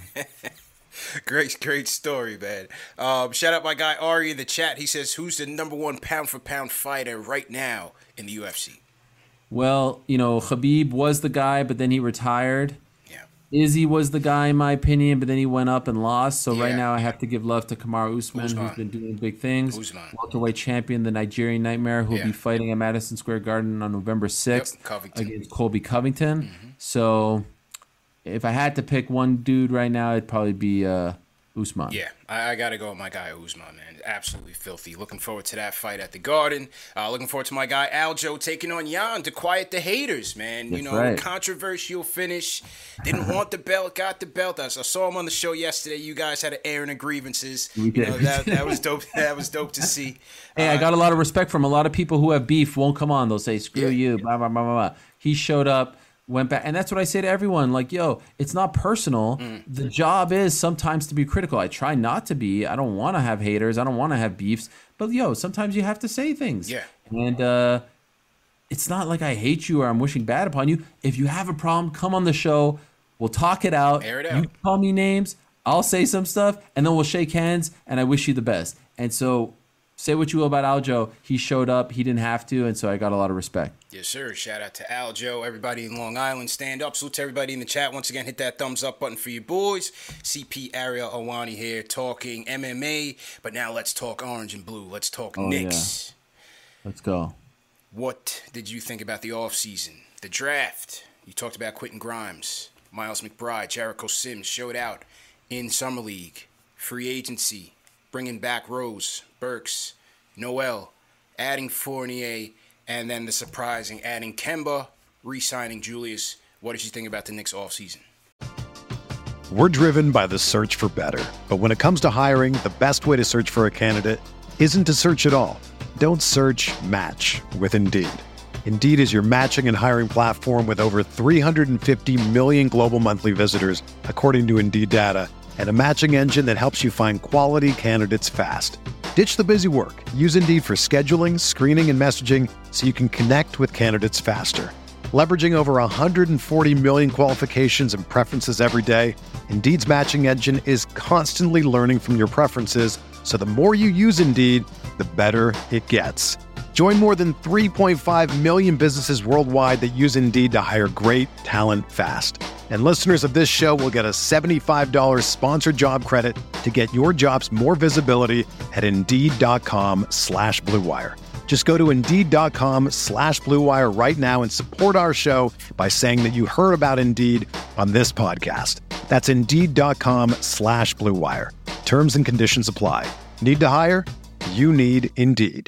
[SPEAKER 3] Great, great story, man. Um, shout out my guy Ari in the chat. He says, "Who's the number one pound for pound fighter right now in the U F C?"
[SPEAKER 4] Well, you know, Khabib was the guy, but then he retired.
[SPEAKER 3] Yeah.
[SPEAKER 4] Izzy was the guy, in my opinion, but then he went up and lost. So right
[SPEAKER 3] Yeah.
[SPEAKER 4] now I have to give love to Kamaru Usman,
[SPEAKER 3] Usman.
[SPEAKER 4] who's been doing big things.
[SPEAKER 3] Usman.
[SPEAKER 4] Welterweight champion, the Nigerian Nightmare, who will
[SPEAKER 3] Yeah.
[SPEAKER 4] be fighting at Madison Square Garden on November sixth
[SPEAKER 3] Yep, Covington.
[SPEAKER 4] against Colby Covington.
[SPEAKER 3] Mm-hmm.
[SPEAKER 4] So if I had to pick one dude right now, it'd probably be uh, Usman.
[SPEAKER 3] Yeah, I, I got to go with my guy Usman, man. Absolutely filthy. Looking forward to that fight at the Garden. Uh, looking forward to my guy Aljo taking on Jan to quiet the haters, man.
[SPEAKER 4] That's
[SPEAKER 3] you know,
[SPEAKER 4] right.
[SPEAKER 3] controversial finish. Didn't want the belt, got the belt. I, I saw him on the show yesterday. You guys had an airing of grievances.
[SPEAKER 4] We
[SPEAKER 3] You
[SPEAKER 4] did.
[SPEAKER 3] know, that, that was dope. That was dope to see.
[SPEAKER 4] Hey, I
[SPEAKER 3] Uh,
[SPEAKER 4] got a lot of respect from a lot of people who have beef, won't come on. They'll say, screw
[SPEAKER 3] Yeah.
[SPEAKER 4] you, blah, blah, blah, blah, blah. He showed up, went back. And that's what I say to everyone. Like, yo, it's not personal.
[SPEAKER 3] Mm.
[SPEAKER 4] The job is sometimes to be critical. I try not to be. I don't want to have haters. I don't want to have beefs. But, yo, sometimes you have to say things.
[SPEAKER 3] Yeah.
[SPEAKER 4] And uh, it's not like I hate you or I'm wishing bad upon you. If you have a problem, come on the show. We'll talk it out.
[SPEAKER 3] Air it
[SPEAKER 4] You
[SPEAKER 3] out.
[SPEAKER 4] call me names. I'll say some stuff. And then we'll shake hands. And I wish you the best. And so say what you will about Aljo. He showed up. He didn't have to. And so I got a lot of respect.
[SPEAKER 3] Yes, sir. Shout out to Aljo. Everybody in Long Island, stand up. Salute to everybody in the chat. Once again, hit that thumbs up button for your boys. C P Ariel Awani here talking M M A. But now let's talk orange and blue. Let's talk
[SPEAKER 4] Oh,
[SPEAKER 3] Knicks.
[SPEAKER 4] Let's go.
[SPEAKER 3] What did you think about the offseason? The draft. You talked about Quentin Grimes, Miles McBride, Jericho Sims showed out in Summer League. Free agency. Bringing back Rose, Burks, Noel, adding Fournier, and then the surprising adding Kemba, re-signing Julius. What did you think about the Knicks offseason?
[SPEAKER 1] We're driven by the search for better. But when it comes to hiring, the best way to search for a candidate isn't to search at all. Don't search, match with Indeed. Indeed is your matching and hiring platform with over three hundred fifty million global monthly visitors, according to Indeed data, and a matching engine that helps you find quality candidates fast. Ditch the busy work. Use Indeed for scheduling, screening, and messaging so you can connect with candidates faster. Leveraging over one hundred forty million qualifications and preferences every day, Indeed's matching engine is constantly learning from your preferences, so the more you use Indeed, the better it gets. Join more than three point five million businesses worldwide that use Indeed to hire great talent fast. And listeners of this show will get a seventy-five dollars sponsored job credit to get your jobs more visibility at Indeed.com slash Blue Wire. Just go to Indeed.com slash Blue Wire right now and support our show by saying that you heard about Indeed on this podcast. That's Indeed.com slash Blue Wire. Terms and conditions apply. Need to hire? You need Indeed.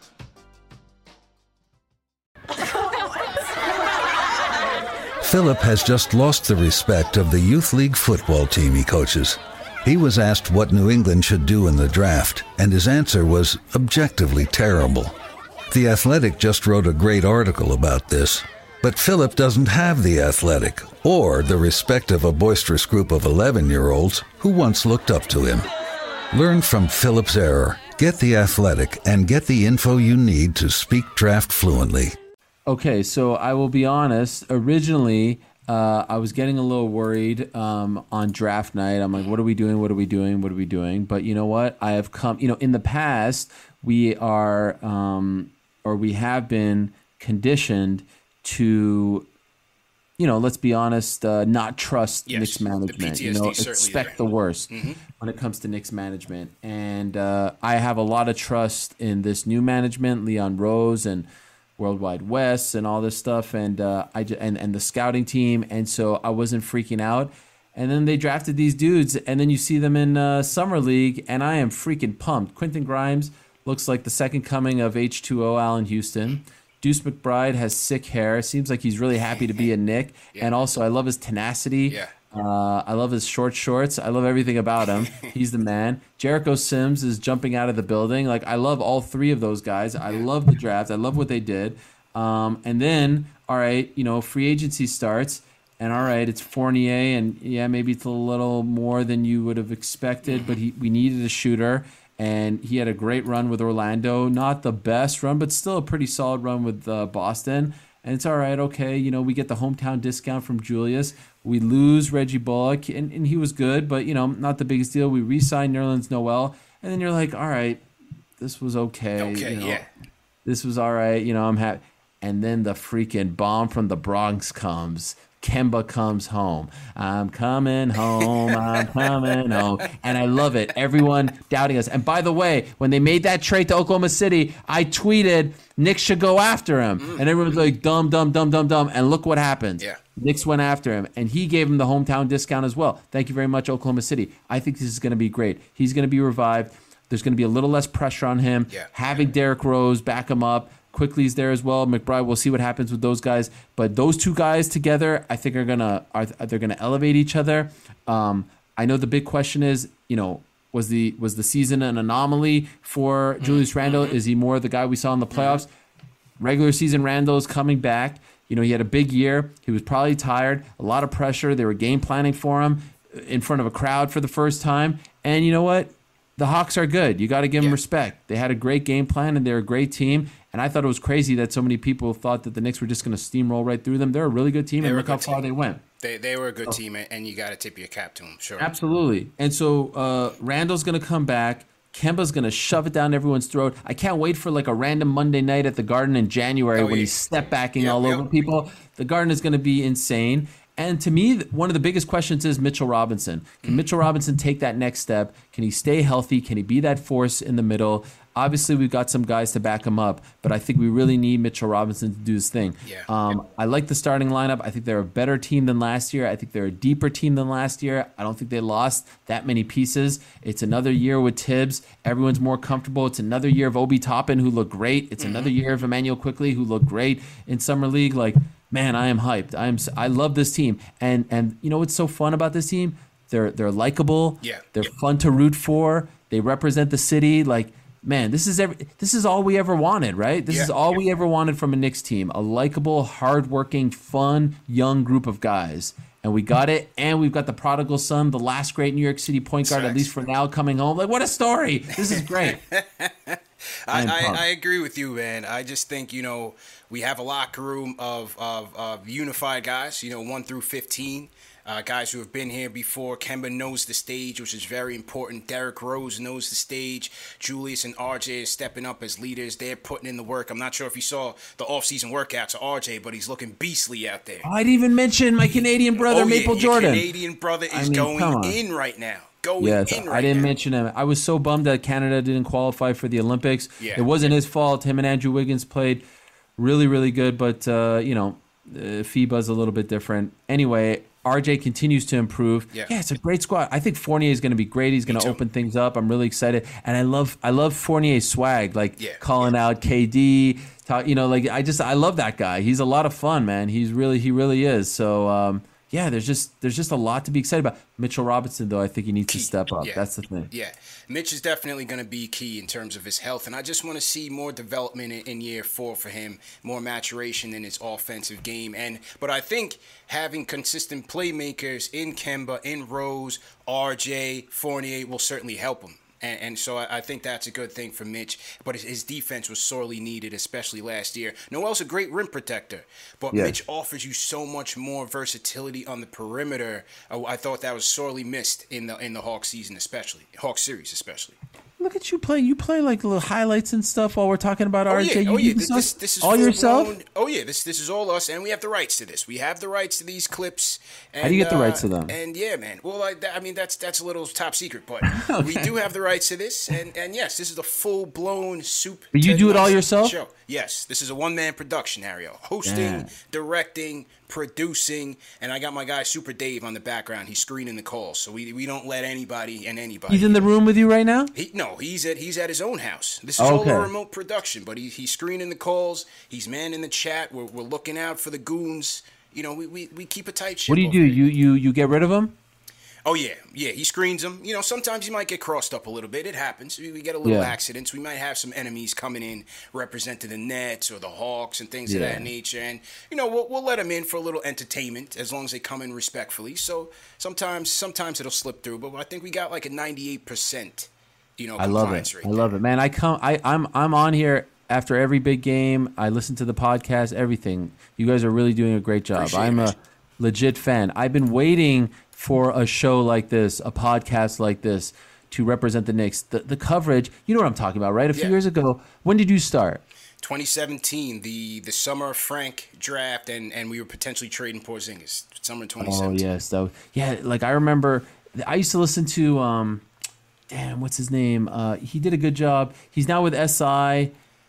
[SPEAKER 6] Philip has just lost the respect of the youth league football team he coaches. He was asked what New England should do in the draft, and his answer was objectively terrible. The Athletic just wrote a great article about this, but Philip doesn't have the Athletic or the respect of a boisterous group of eleven-year-olds who once looked up to him. Learn from Philip's error, get the Athletic, and get the info you need to speak draft fluently.
[SPEAKER 4] Okay, so I will be honest. Originally, uh, I was getting a little worried um, on draft night. I'm like, what are we doing? What are we doing? What are we doing? But you know what? I have come, you know, in the past, we are, um, or we have been conditioned to, you you know, let's be honest, uh, not trust
[SPEAKER 3] yes,
[SPEAKER 4] Knicks management.
[SPEAKER 3] the
[SPEAKER 4] you know, expect
[SPEAKER 3] there.
[SPEAKER 4] the worst
[SPEAKER 3] mm-hmm.
[SPEAKER 4] when it comes to Knicks management. And uh, I have a lot of trust in this new management, Leon Rose and Worldwide West and all this stuff, and uh, I j- and and the scouting team. And so I wasn't freaking out. And then they drafted these dudes, and then you see them in uh, Summer League, and I am freaking pumped. Quentin Grimes looks like the second coming of H two O Allen Houston. Deuce McBride has sick hair. Seems like he's really happy to be a Knick. Yeah. And also, I love his tenacity.
[SPEAKER 3] Yeah.
[SPEAKER 4] Uh, I love his short shorts. I love everything about him. He's the man. Jericho Sims is jumping out of the building. Like, I love all three of those guys. I love the draft. I love what they did. Um, and then, all right, you know, free agency starts. And all right, it's Fournier, and yeah, maybe it's a little more than you would have expected, but he, we needed a shooter. And he had a great run with Orlando. Not the best run, but still a pretty solid run with uh, Boston. And it's all right, okay. You know, we get the hometown discount from Julius. We lose Reggie Bullock, and, and he was good, but, you know, not the biggest deal. We re-signed Nerlens Noel. And then you're like, all right, this was okay.
[SPEAKER 3] Okay,
[SPEAKER 4] you know,
[SPEAKER 3] yeah.
[SPEAKER 4] This was all right. You know, I'm happy. And then the freaking bomb from the Bronx comes. Kemba comes home. I'm coming home. I'm coming home. And I love it. Everyone doubting us. And by the way, when they made that trade to Oklahoma City, I tweeted, Knicks should go after him. Mm. And everyone was like, dumb, dumb, dumb, dumb, dumb. And look what happened.
[SPEAKER 3] Yeah.
[SPEAKER 4] Knicks went after him. And he gave him the hometown discount as well. Thank you very much, Oklahoma City. I think this is going to be great. He's going to be revived. There's going to be a little less pressure on him.
[SPEAKER 3] Yeah.
[SPEAKER 4] Having Derrick Rose back him up. Quickly's there as well. McBride, we'll see what happens with those guys. But those two guys together, I think are gonna are they're gonna elevate each other. Um, I know the big question is, you know, was the was the season an anomaly for Julius Randle? Is he more the guy we saw in the playoffs? Regular season Randle is coming back. You know, he had a big year. He was probably tired. A lot of pressure. They were game planning for him in front of a crowd for the first time. And you know what? The Hawks are good. You got to give them
[SPEAKER 3] yeah.
[SPEAKER 4] respect. They had a great game plan, and they're a great team. And I thought it was crazy that so many people thought that the Knicks were just going to steamroll right through them. They're a really good team,
[SPEAKER 3] they
[SPEAKER 4] and look how far
[SPEAKER 3] team.
[SPEAKER 4] they went.
[SPEAKER 3] They they were a good oh. team, and you got to tip your cap to them, sure.
[SPEAKER 4] Absolutely. And so uh, Randall's going to come back. Kemba's going to shove it down everyone's throat. I can't wait for like a random Monday night at the Garden in January oh, when yeah. he's step backing yep, all yep. over people. The Garden is going to be insane. And to me, one of the biggest questions is Mitchell Robinson. Can Mitchell Robinson take that next step? Can he stay healthy? Can he be that force in the middle? Obviously, we've got some guys to back him up, but I think we really need Mitchell Robinson to do his thing.
[SPEAKER 3] Yeah.
[SPEAKER 4] Um, I like the starting lineup. I think they're a better team than last year. I think they're a deeper team than last year. I don't think they lost that many pieces. It's another year with Tibbs. Everyone's more comfortable. It's another year of Obi Toppin, who looked great. It's mm-hmm. another year of Emmanuel Quickley, who looked great in Summer League. Like, man, I am hyped. I am. I love this team. And and you know what's so fun about this team? They're they're likable.
[SPEAKER 3] Yeah.
[SPEAKER 4] They're fun to root for. They represent the city. Like, man, this is every, this is all we ever wanted, right? This
[SPEAKER 3] yeah.
[SPEAKER 4] is all we ever wanted from a Knicks team. A likable, hardworking, fun, young group of guys. And we got it. And we've got the prodigal son, the last great New York City point guard, at least for now, coming home. Like, what a story. This is great.
[SPEAKER 3] I, I, I agree with you, man. I just think, you know, we have a locker room of, of, of unified guys, you know, one through fifteen. Uh, guys who have been here before. Kemba knows the stage, which is very important. Derrick Rose knows the stage. Julius and R J are stepping up as leaders. They're putting in the work. I'm not sure if you saw the off-season workouts of R J, but he's looking beastly out there.
[SPEAKER 4] Oh, I didn't even mention my Canadian brother,
[SPEAKER 3] oh,
[SPEAKER 4] Maple
[SPEAKER 3] yeah,
[SPEAKER 4] Jordan.
[SPEAKER 3] Your Canadian brother is
[SPEAKER 4] I mean,
[SPEAKER 3] going in right now. Going
[SPEAKER 4] yes,
[SPEAKER 3] in right
[SPEAKER 4] I didn't
[SPEAKER 3] now.
[SPEAKER 4] mention him. I was so bummed that Canada didn't qualify for the Olympics.
[SPEAKER 3] Yeah.
[SPEAKER 4] It wasn't his fault. Him and Andrew Wiggins played really, really good, but, uh, you know, uh, FIBA's a little bit different. Anyway, R J continues to improve. Yeah. yeah, it's a great squad. I think Fournier is going to be great. He's going to open things up. I'm really excited, and I love I love Fournier's swag, like
[SPEAKER 3] yeah.
[SPEAKER 4] calling
[SPEAKER 3] yeah.
[SPEAKER 4] out K D. Talk, you know, like I just I love that guy. He's a lot of fun, man. He's really he really is. So um, yeah, there's just there's just a lot to be excited about. Mitchell Robinson, though, I think he needs key. to step up.
[SPEAKER 3] Yeah.
[SPEAKER 4] That's the thing.
[SPEAKER 3] Yeah, Mitch is definitely going to be key in terms of his health, and I just want to see more development in, in year four for him, more maturation in his offensive game. And but I think having consistent playmakers in Kemba, in Rose, R J, Fournier will certainly help him. And, and so I, I think that's a good thing for Mitch. But his, his defense was sorely needed, especially last year. Noel's a great rim protector, but yeah. Mitch offers you so much more versatility on the perimeter. I, I thought that was sorely missed in the in the Hawks season, especially Hawks series, especially.
[SPEAKER 4] Look at you playing. You play like little highlights and stuff while we're talking about
[SPEAKER 3] Oh
[SPEAKER 4] R J.
[SPEAKER 3] yeah,
[SPEAKER 4] You
[SPEAKER 3] oh yeah.
[SPEAKER 4] do
[SPEAKER 3] This,
[SPEAKER 4] stuff
[SPEAKER 3] this, this is
[SPEAKER 4] all
[SPEAKER 3] full
[SPEAKER 4] yourself.
[SPEAKER 3] blown- Oh yeah, this this is all us, and we have the rights to this. We have the rights to these clips. And,
[SPEAKER 4] How do you get the
[SPEAKER 3] uh,
[SPEAKER 4] rights to them?
[SPEAKER 3] And yeah, man. Well, I, I mean, that's that's a little top secret, but we do have the rights to this, and and yes, this is a full blown soup.
[SPEAKER 4] But you
[SPEAKER 3] to
[SPEAKER 4] do it all
[SPEAKER 3] nuts
[SPEAKER 4] yourself?
[SPEAKER 3] Show. Yes, this is a one man production, Ariel. Hosting,
[SPEAKER 4] Yeah.
[SPEAKER 3] directing, producing, and I got my guy Super Dave on the background. He's screening the calls, so we we don't let anybody and anybody.
[SPEAKER 4] He's in the room with you right now?
[SPEAKER 3] He, no, he's at he's at his own house. This is
[SPEAKER 4] Okay.
[SPEAKER 3] all a remote production, but he, he's screening the calls. He's manning the chat. We're, we're looking out for the goons. You know, we, we, we keep a tight ship.
[SPEAKER 4] What do you
[SPEAKER 3] over
[SPEAKER 4] do?
[SPEAKER 3] here.
[SPEAKER 4] You you you get rid of him?
[SPEAKER 3] Oh yeah, yeah. He screens them. You know, sometimes he might get crossed up a little bit. It happens. We, we get a little
[SPEAKER 4] Yeah.
[SPEAKER 3] accidents. We might have some enemies coming in representing the Nets or the Hawks and things of
[SPEAKER 4] Yeah.
[SPEAKER 3] that nature. And you know, we'll we'll let them in for a little entertainment as long as they come in respectfully. So sometimes sometimes it'll slip through, but I think we got like a ninety-eight percent. You know,
[SPEAKER 4] I love
[SPEAKER 3] compliance
[SPEAKER 4] it.
[SPEAKER 3] rate
[SPEAKER 4] I love
[SPEAKER 3] there.
[SPEAKER 4] it, man. I come. I I'm I'm on here after every big game. I listen to the podcast. Everything. You guys are really doing a great job.
[SPEAKER 3] Appreciate
[SPEAKER 4] I'm
[SPEAKER 3] it.
[SPEAKER 4] a legit fan. I've been waiting for a show like this, a podcast like this, to represent the Knicks. The the coverage. You know what I'm talking about, right? A few
[SPEAKER 3] Yeah.
[SPEAKER 4] years ago. When did you start?
[SPEAKER 3] twenty seventeen, the the summer of Frank draft, and, and we were potentially trading Porzingis. Summer twenty
[SPEAKER 4] Oh
[SPEAKER 3] seventeen.
[SPEAKER 4] yes, that was, yeah. Like I remember, I used to listen to um, damn, what's his name? Uh, he did a good job. He's now with S I.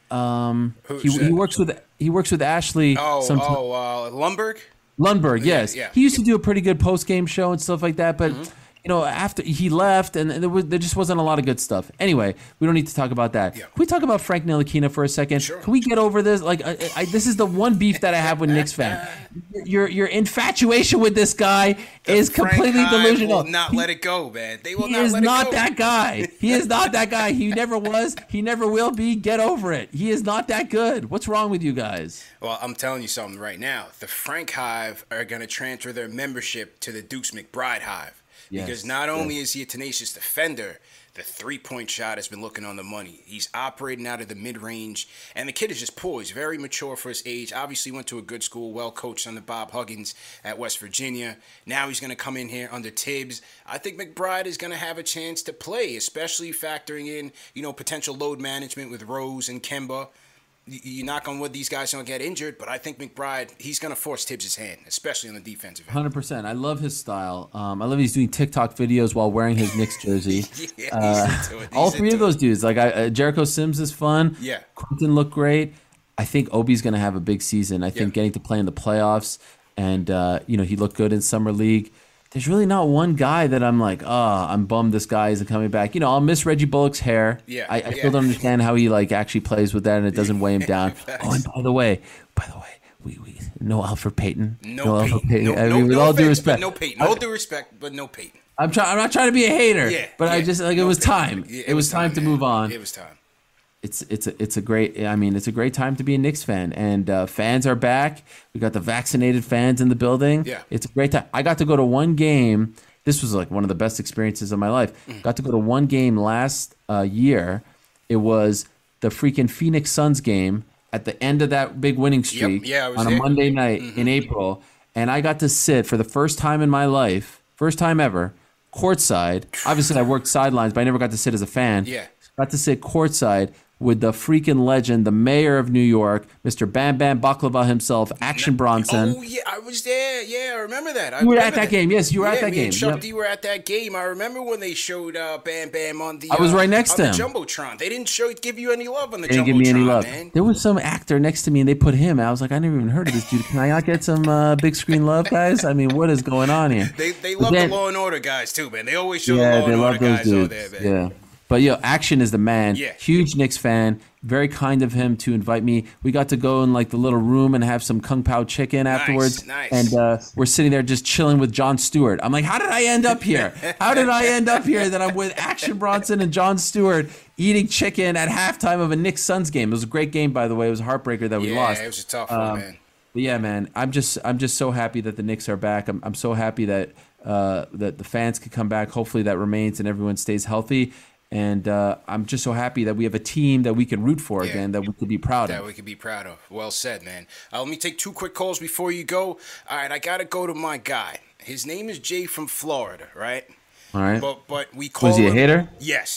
[SPEAKER 4] Um,
[SPEAKER 3] Who's
[SPEAKER 4] he, he
[SPEAKER 3] that?
[SPEAKER 4] works with he works with Ashley.
[SPEAKER 3] Oh,
[SPEAKER 4] sometime-
[SPEAKER 3] oh, uh, Lundberg?
[SPEAKER 4] Lundberg,
[SPEAKER 3] Yeah,
[SPEAKER 4] yes.
[SPEAKER 3] yeah.
[SPEAKER 4] He used to do a pretty good post game show and stuff like that, but
[SPEAKER 3] Mm-hmm.
[SPEAKER 4] you know, after he left, and there was there just wasn't a lot of good stuff. Anyway, we don't need to talk about that.
[SPEAKER 3] Yeah.
[SPEAKER 4] Can we talk about Frank Ntilikina for a second?
[SPEAKER 3] Sure.
[SPEAKER 4] Can we get over this? Like, I, I, this is the one beef that I have with Knicks fan. Your your infatuation with this guy is
[SPEAKER 3] Frank
[SPEAKER 4] completely
[SPEAKER 3] Hive
[SPEAKER 4] delusional.
[SPEAKER 3] will not
[SPEAKER 4] He-
[SPEAKER 3] let it go, man. They will
[SPEAKER 4] he
[SPEAKER 3] not
[SPEAKER 4] is
[SPEAKER 3] let it
[SPEAKER 4] not
[SPEAKER 3] go.
[SPEAKER 4] that guy. He is not that guy. He never was. He never will be. Get over it. He is not that good. What's wrong with you guys?
[SPEAKER 3] Well, I'm telling you something right now. The Frank Hive are going to transfer their membership to the Dukes McBride Hive.
[SPEAKER 4] Yes,
[SPEAKER 3] Because not only
[SPEAKER 4] yes.
[SPEAKER 3] is he a tenacious defender, the three-point shot has been looking on the money. He's operating out of the mid-range, and the kid is just poised, very mature for his age. Obviously went to a good school, well coached under Bob Huggins at West Virginia. Now he's going to come in here under Tibbs. I think McBride is going to have a chance to play, especially factoring in, you know, potential load management with Rose and Kemba. You, you knock on wood, these guys don't get injured, but I think McBride, he's going to force Tibbs' hand, especially on the defensive end.
[SPEAKER 4] one hundred percent. I love his style. Um, I love he's doing TikTok videos while wearing his Knicks jersey.
[SPEAKER 3] Yeah,
[SPEAKER 4] Uh,
[SPEAKER 3] he's into it.
[SPEAKER 4] all
[SPEAKER 3] He's
[SPEAKER 4] three
[SPEAKER 3] into
[SPEAKER 4] of those
[SPEAKER 3] it.
[SPEAKER 4] dudes. Like I, uh, Jericho Sims is fun.
[SPEAKER 3] Yeah.
[SPEAKER 4] Quentin looked great. I think Obi's going to have a big season. I think
[SPEAKER 3] Yeah.
[SPEAKER 4] getting to play in the playoffs, and uh, you know he looked good in summer league. There's really not one guy that I'm like, oh, I'm bummed this guy isn't coming back. You know, I'll miss Reggie Bullock's hair.
[SPEAKER 3] Yeah,
[SPEAKER 4] I, I
[SPEAKER 3] yeah.
[SPEAKER 4] still don't understand how he like actually plays with that and it doesn't weigh him down. Oh, and by the way, by the way, we, we no Alfred Payton.
[SPEAKER 3] No,
[SPEAKER 4] Alfred
[SPEAKER 3] Peyton. No,
[SPEAKER 4] I
[SPEAKER 3] no,
[SPEAKER 4] mean, with
[SPEAKER 3] no
[SPEAKER 4] all due
[SPEAKER 3] offense, but
[SPEAKER 4] respect,
[SPEAKER 3] no Peyton. All due respect, but no Peyton.
[SPEAKER 4] I'm trying. I'm not trying to be a hater.
[SPEAKER 3] Yeah,
[SPEAKER 4] but I
[SPEAKER 3] yeah.
[SPEAKER 4] just like it
[SPEAKER 3] No
[SPEAKER 4] was
[SPEAKER 3] Peyton.
[SPEAKER 4] time.
[SPEAKER 3] Yeah,
[SPEAKER 4] it, was time, to
[SPEAKER 3] man.
[SPEAKER 4] move on.
[SPEAKER 3] It was time.
[SPEAKER 4] It's it's a it's a great. I mean, it's a great time to be a Knicks fan, and uh, fans are back. We got the vaccinated fans in the building.
[SPEAKER 3] Yeah.
[SPEAKER 4] It's a great time. I got to go to one game. This was like one of the best experiences of my life.
[SPEAKER 3] Mm.
[SPEAKER 4] Got to go to one game last uh, year. It was the freaking Phoenix Suns game at the end of that big winning streak
[SPEAKER 3] yeah, I was
[SPEAKER 4] on a
[SPEAKER 3] there.
[SPEAKER 4] Monday night in April, and I got to sit for the first time in my life, first time ever, courtside. Obviously, I worked sidelines, but I never got to sit as a fan.
[SPEAKER 3] Yeah.
[SPEAKER 4] Got to sit courtside with the freaking legend, the mayor of New York, Mister Bam Bam Baklava himself, Action Bronson.
[SPEAKER 3] Oh yeah, I was there. Yeah, I remember that. I
[SPEAKER 4] You were
[SPEAKER 3] remember
[SPEAKER 4] at that game. Yes, you were
[SPEAKER 3] yeah,
[SPEAKER 4] at that
[SPEAKER 3] me
[SPEAKER 4] game.
[SPEAKER 3] And Chuck
[SPEAKER 4] Yep.
[SPEAKER 3] D were at that game. I remember when they showed uh, Bam Bam on the.
[SPEAKER 4] I was
[SPEAKER 3] uh,
[SPEAKER 4] right next
[SPEAKER 3] on
[SPEAKER 4] to
[SPEAKER 3] the
[SPEAKER 4] him.
[SPEAKER 3] Jumbotron. They didn't show give you any love on the
[SPEAKER 4] They didn't
[SPEAKER 3] Jumbotron,
[SPEAKER 4] give me any love.
[SPEAKER 3] man.
[SPEAKER 4] There was some actor next to me, and they put him. I was like, I never even heard of this dude. Can I not get some uh, big screen love, guys? I mean, what is going on here?
[SPEAKER 3] They they
[SPEAKER 4] But
[SPEAKER 3] love
[SPEAKER 4] then-
[SPEAKER 3] the Law and Order guys too, man. They always show
[SPEAKER 4] Yeah,
[SPEAKER 3] the Law
[SPEAKER 4] they
[SPEAKER 3] and
[SPEAKER 4] love
[SPEAKER 3] Order
[SPEAKER 4] those
[SPEAKER 3] guys over
[SPEAKER 4] dudes.
[SPEAKER 3] there, man.
[SPEAKER 4] Yeah. But yo, Action is the man.
[SPEAKER 3] Yeah.
[SPEAKER 4] Huge Knicks fan. Very kind of him to invite me. We got to go in like the little room and have some Kung Pao chicken afterwards.
[SPEAKER 3] nice.
[SPEAKER 4] And uh, we're sitting there just chilling with Jon Stewart. I'm like, how did I end up here? How did I end up here that I'm with Action Bronson and Jon Stewart eating chicken at halftime of a Knicks Suns game? It was a great game, by the way. It was a heartbreaker that we
[SPEAKER 3] Yeah,
[SPEAKER 4] lost.
[SPEAKER 3] it was a tough one,
[SPEAKER 4] Um,
[SPEAKER 3] man.
[SPEAKER 4] But yeah, man, I'm just I'm just so happy that the Knicks are back. I'm I'm so happy that uh, that the fans could come back. Hopefully that remains and everyone stays healthy. And uh, I'm just so happy that we have a team that we can root for
[SPEAKER 3] Yeah.
[SPEAKER 4] again, that we could be proud
[SPEAKER 3] That
[SPEAKER 4] of.
[SPEAKER 3] we could be proud of. Well said, man. Uh, let me take two quick calls before you go. All right, I got to go to my guy. His name is Jay from Florida, right?
[SPEAKER 4] All right.
[SPEAKER 3] But but we call
[SPEAKER 4] Was he a
[SPEAKER 3] him-
[SPEAKER 4] hater?
[SPEAKER 3] Yes.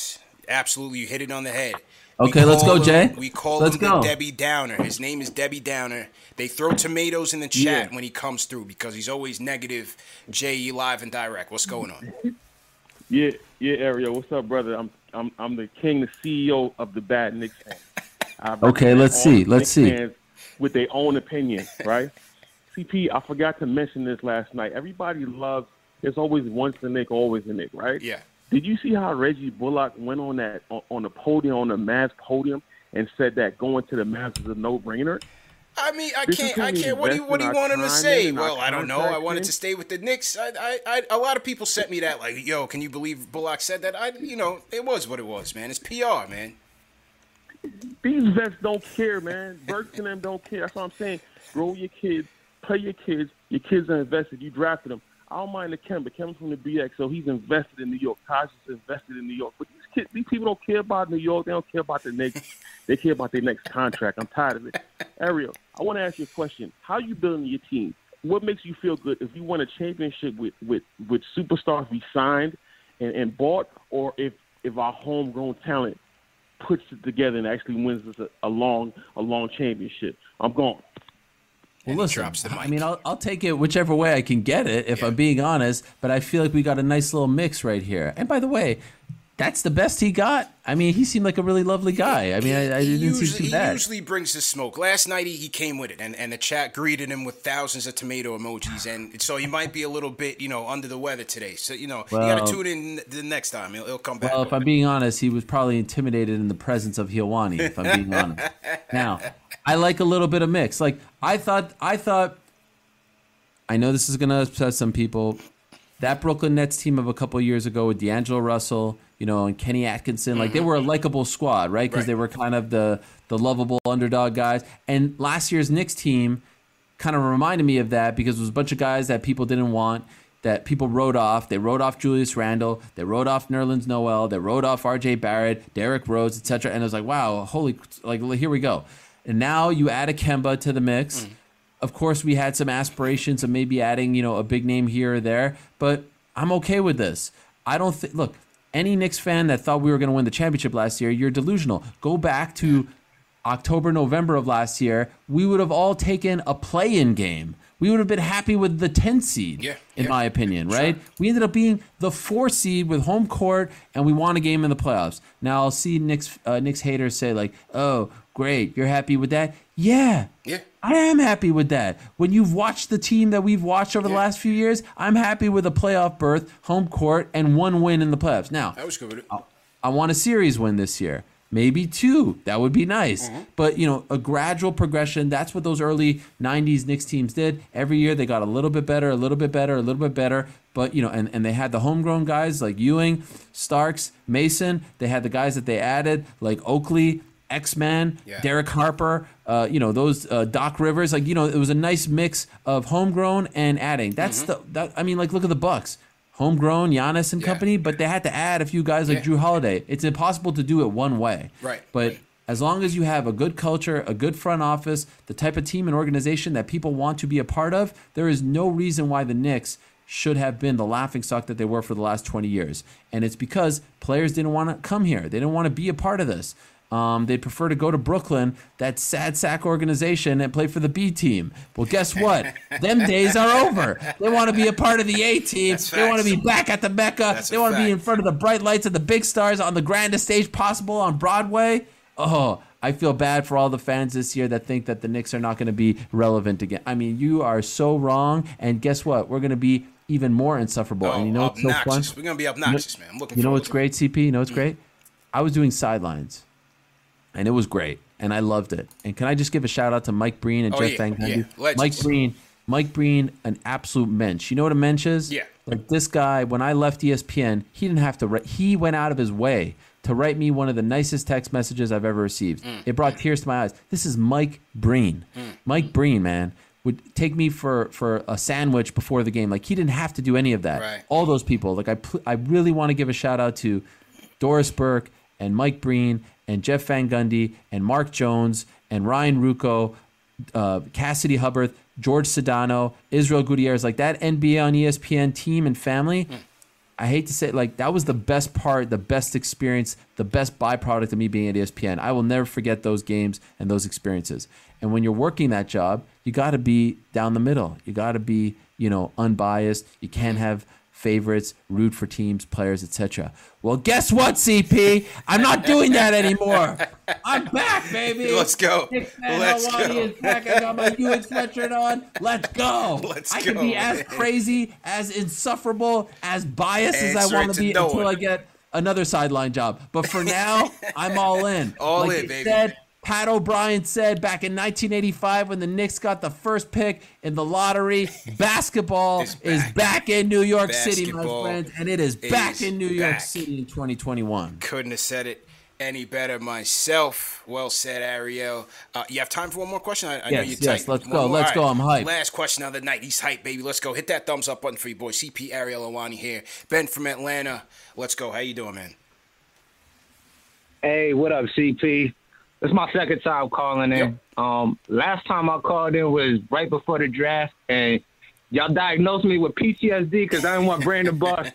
[SPEAKER 3] Absolutely, you hit it on the head.
[SPEAKER 4] Okay, let's go,
[SPEAKER 3] him,
[SPEAKER 4] Jay.
[SPEAKER 3] We call
[SPEAKER 4] let's
[SPEAKER 3] him
[SPEAKER 4] go.
[SPEAKER 3] the Debbie Downer. His name is Debbie Downer. They throw tomatoes in the chat
[SPEAKER 7] Yeah.
[SPEAKER 3] when he comes through because he's always negative. Jay, you live and direct. What's going on?
[SPEAKER 7] Yeah, yeah, Ariel. What's up, brother? I'm I'm I'm the king, the C E O of the Bad Knicks fans. I
[SPEAKER 4] Okay,
[SPEAKER 7] represent
[SPEAKER 4] let's
[SPEAKER 7] all
[SPEAKER 4] see,
[SPEAKER 7] the
[SPEAKER 4] let's
[SPEAKER 7] Knicks
[SPEAKER 4] see.
[SPEAKER 7] fans with their own opinion, right? C P, I forgot to mention this last night. Everybody loves. There's always once a Knick, always a Knick, right?
[SPEAKER 3] Yeah.
[SPEAKER 7] Did you see how Reggie Bullock went on that on, on the podium, on the Mavs podium, and said that going to the Mavs is a no-brainer?
[SPEAKER 3] I mean, I
[SPEAKER 7] This is
[SPEAKER 3] can't. I
[SPEAKER 7] who we
[SPEAKER 3] can't. What do you What do you
[SPEAKER 7] invest
[SPEAKER 3] want
[SPEAKER 7] in
[SPEAKER 3] him to
[SPEAKER 7] our
[SPEAKER 3] say?
[SPEAKER 7] time in, our
[SPEAKER 3] Well, I don't know. I
[SPEAKER 7] contracts
[SPEAKER 3] wanted
[SPEAKER 7] in.
[SPEAKER 3] to stay with the Knicks. I, I, I, a lot of people sent me that, like, yo, can you believe Bullock said that? I, you know, it was what it was, man. It's P R, man.
[SPEAKER 7] These vets don't care, man. Burks and them don't care. That's what I'm saying. Grow your kids, play your kids. Your kids are invested. You drafted them. I don't mind the Kemba. Kemba's from the B X, so he's invested in New York. Taj is invested in New York. But these kids, these people don't care about New York. They don't care about the Knicks. They care about their next contract. I'm tired of it. Ariel, I want to ask you a question. How are you building your team? What makes you feel good if you won a championship with, with, with superstars we signed and, and bought, or if, if our homegrown talent puts it together and actually wins us a, a long a long championship? I'm gone.
[SPEAKER 4] Well,
[SPEAKER 3] And he
[SPEAKER 4] listen,
[SPEAKER 3] drops the mic.
[SPEAKER 4] I mean, I'll, I'll take it whichever way I can get it, if
[SPEAKER 3] Yeah.
[SPEAKER 4] I'm being honest, but I feel like we got a nice little mix right here. And by the way, that's the best he got. I mean, he seemed like a really lovely guy. I mean, I, I
[SPEAKER 3] He
[SPEAKER 4] didn't
[SPEAKER 3] usually,
[SPEAKER 4] see too
[SPEAKER 3] he
[SPEAKER 4] bad.
[SPEAKER 3] usually brings the smoke. Last night he, he came with it, and, and the chat greeted him with thousands of tomato emojis, and so he might be a little bit, you know, under the weather today. So you know, you got
[SPEAKER 4] Well-
[SPEAKER 3] to tune in the next time. He'll, he'll come back.
[SPEAKER 4] Well, if I'm being honest, he was probably intimidated in the presence of Hiwani, if I'm being honest. Now, I like a little bit of mix. Like, I thought, I thought, I know this is going to upset some people. That Brooklyn Nets team of a couple years ago with D'Angelo Russell, you know, and Kenny Atkinson, like they were a likable squad, right? Because
[SPEAKER 3] Right.
[SPEAKER 4] they were kind of the the lovable underdog guys. And last year's Knicks team kind of reminded me of that because it was a bunch of guys that people didn't want, that people wrote off. They wrote off Julius Randle. They wrote off Nerlens Noel. They wrote off R J Barrett, Derrick Rose, et cetera. And it was like, wow, holy, like, here we go. And now you add a Kemba to the mix.
[SPEAKER 3] Mm.
[SPEAKER 4] Of course, we had some aspirations of maybe adding, you know, a big name here or there, but I'm okay with this. I don't think, look, any Knicks fan that thought we were going to win the championship last year, you're delusional. Go back to October, November of last year. We would have all taken a play-in game. We would have been happy with the ten seed,
[SPEAKER 3] Yeah,
[SPEAKER 4] in
[SPEAKER 3] yeah.
[SPEAKER 4] my opinion, right? We ended up being the four seed with home court, and we won a game in the playoffs. Now, I'll see Knicks, uh, Knicks haters say, like, oh, great, you're happy with that? Yeah.
[SPEAKER 3] Yeah.
[SPEAKER 4] I am happy with that. When you've watched the team that we've watched over the
[SPEAKER 3] Yeah.
[SPEAKER 4] last few years, I'm happy with a playoff berth, home court, and one win in the playoffs. Now,
[SPEAKER 3] I was good with it.
[SPEAKER 4] I want a series win this year. Maybe two. That would be nice.
[SPEAKER 3] Mm-hmm.
[SPEAKER 4] But, you know, a gradual progression. That's what those early nineties Knicks teams did. Every year they got a little bit better, a little bit better, a little bit better. But, you know, and, and they had the homegrown guys like Ewing, Starks, Mason. They had the guys that they added like Oakley, X-Man,
[SPEAKER 3] Yeah.
[SPEAKER 4] Derek Harper, uh, you know, those uh, Doc Rivers. Like, you know, it was a nice mix of homegrown and adding. That's
[SPEAKER 3] Mm-hmm.
[SPEAKER 4] the, that, I mean, like, look at the Bucks. Homegrown, Giannis and
[SPEAKER 3] Yeah.
[SPEAKER 4] company, but they had to add a few guys like
[SPEAKER 3] Yeah.
[SPEAKER 4] Drew Holiday. It's impossible to do it one way.
[SPEAKER 3] Right.
[SPEAKER 4] But as long as you have a good culture, a good front office, the type of team and organization that people want to be a part of, there is no reason why the Knicks should have been the laughingstock that they were for the last twenty years. And it's because players didn't want to come here. They didn't want to be a part of this. Um, they'd prefer to go to Brooklyn, that sad sack organization, and play for the B team. Well, guess what? Them days are over. They want to be a part of the A team.
[SPEAKER 3] That's
[SPEAKER 4] They want to
[SPEAKER 3] facts.
[SPEAKER 4] be back at the Mecca.
[SPEAKER 3] That's a
[SPEAKER 4] They want to be
[SPEAKER 3] fact.
[SPEAKER 4] in front of the bright lights of the big stars on the grandest stage possible on Broadway. Oh, I feel bad for all the fans this year that think that the Knicks are not going to be relevant again. I mean, you are so wrong. And guess what? We're going to be even more insufferable.
[SPEAKER 3] Oh,
[SPEAKER 4] and you know what's so fun?
[SPEAKER 3] obnoxious. We're gonna be obnoxious, man. I'm looking.
[SPEAKER 4] You know
[SPEAKER 3] forward
[SPEAKER 4] what's
[SPEAKER 3] to
[SPEAKER 4] great, C P? You know
[SPEAKER 3] Mm.
[SPEAKER 4] what's great? I was doing sidelines, and it was great, and I loved it. And can I just give a shout out to Mike Breen and
[SPEAKER 3] Oh,
[SPEAKER 4] Jeff
[SPEAKER 3] yeah,
[SPEAKER 4] Van Gundy?
[SPEAKER 3] yeah, legends.
[SPEAKER 4] Mike Breen, Mike Breen, an absolute mensch. You know what a mensch is?
[SPEAKER 3] Yeah.
[SPEAKER 4] Like this guy, when I left E S P N, he didn't have to write. He went out of his way to write me one of the nicest text messages I've ever received.
[SPEAKER 3] Mm.
[SPEAKER 4] It brought tears to my eyes. This is Mike Breen. Mike Breen, man, would take me for, for a sandwich before the game. Like, he didn't have to do any of that.
[SPEAKER 3] Right.
[SPEAKER 4] All those people. Like, I, pl- I really want to give a shout out to Doris Burke and Mike Breen and Jeff Van Gundy and Mark Jones and Ryan Rucco, uh, Cassidy Hubbard, George Sedano, Israel Gutierrez. Like, that N B A on E S P N team and family, I hate to say it, like that was the best part, the best experience, the best byproduct of me being at E S P N. I will never forget those games and those experiences. And when you're working that job, you got to be down the middle. You got to be, you know, unbiased. You can't have favorites, root for teams, players, et cetera. Well, guess what, C P? I'm not doing that anymore. I'm back, baby.
[SPEAKER 3] Let's go. Let's go.
[SPEAKER 4] Is back. I got my Ewing sweatshirt on. Let's go.
[SPEAKER 3] Let's
[SPEAKER 4] I
[SPEAKER 3] go,
[SPEAKER 4] can be as
[SPEAKER 3] man.
[SPEAKER 4] crazy, as insufferable, as biased as I
[SPEAKER 3] Answer
[SPEAKER 4] want
[SPEAKER 3] it
[SPEAKER 4] to
[SPEAKER 3] to
[SPEAKER 4] be
[SPEAKER 3] no
[SPEAKER 4] until
[SPEAKER 3] one.
[SPEAKER 4] I get another sideline job. But for now, I'm all in.
[SPEAKER 3] All
[SPEAKER 4] like
[SPEAKER 3] in,
[SPEAKER 4] you
[SPEAKER 3] baby.
[SPEAKER 4] Said, Pat O'Brien said back in nineteen eighty-five when the Knicks got the first pick in the lottery, basketball
[SPEAKER 3] It's
[SPEAKER 4] is
[SPEAKER 3] back.
[SPEAKER 4] back in New York City, my
[SPEAKER 3] Basketball
[SPEAKER 4] friends, and it is
[SPEAKER 3] is
[SPEAKER 4] back in New York
[SPEAKER 3] back.
[SPEAKER 4] City in twenty twenty-one.
[SPEAKER 3] Couldn't have said it any better myself. Well said, Ariel. Uh, you have time for one more question? I, I know
[SPEAKER 4] Yes,
[SPEAKER 3] you're
[SPEAKER 4] yes,
[SPEAKER 3] tight.
[SPEAKER 4] let's
[SPEAKER 3] One
[SPEAKER 4] go,
[SPEAKER 3] more?
[SPEAKER 4] let's
[SPEAKER 3] All
[SPEAKER 4] go, I'm hyped.
[SPEAKER 3] Last question of the night. He's hyped, baby. Let's go. Hit that thumbs up button for your boy, C P Ariel Helwani here. Ben from Atlanta. Let's go. How you doing, man?
[SPEAKER 8] Hey, what up, C P? This is my second time calling in.
[SPEAKER 3] Yep.
[SPEAKER 8] Um, last time I called in was right before the draft, and y'all diagnosed me with P T S D because I didn't want Brandon Boss.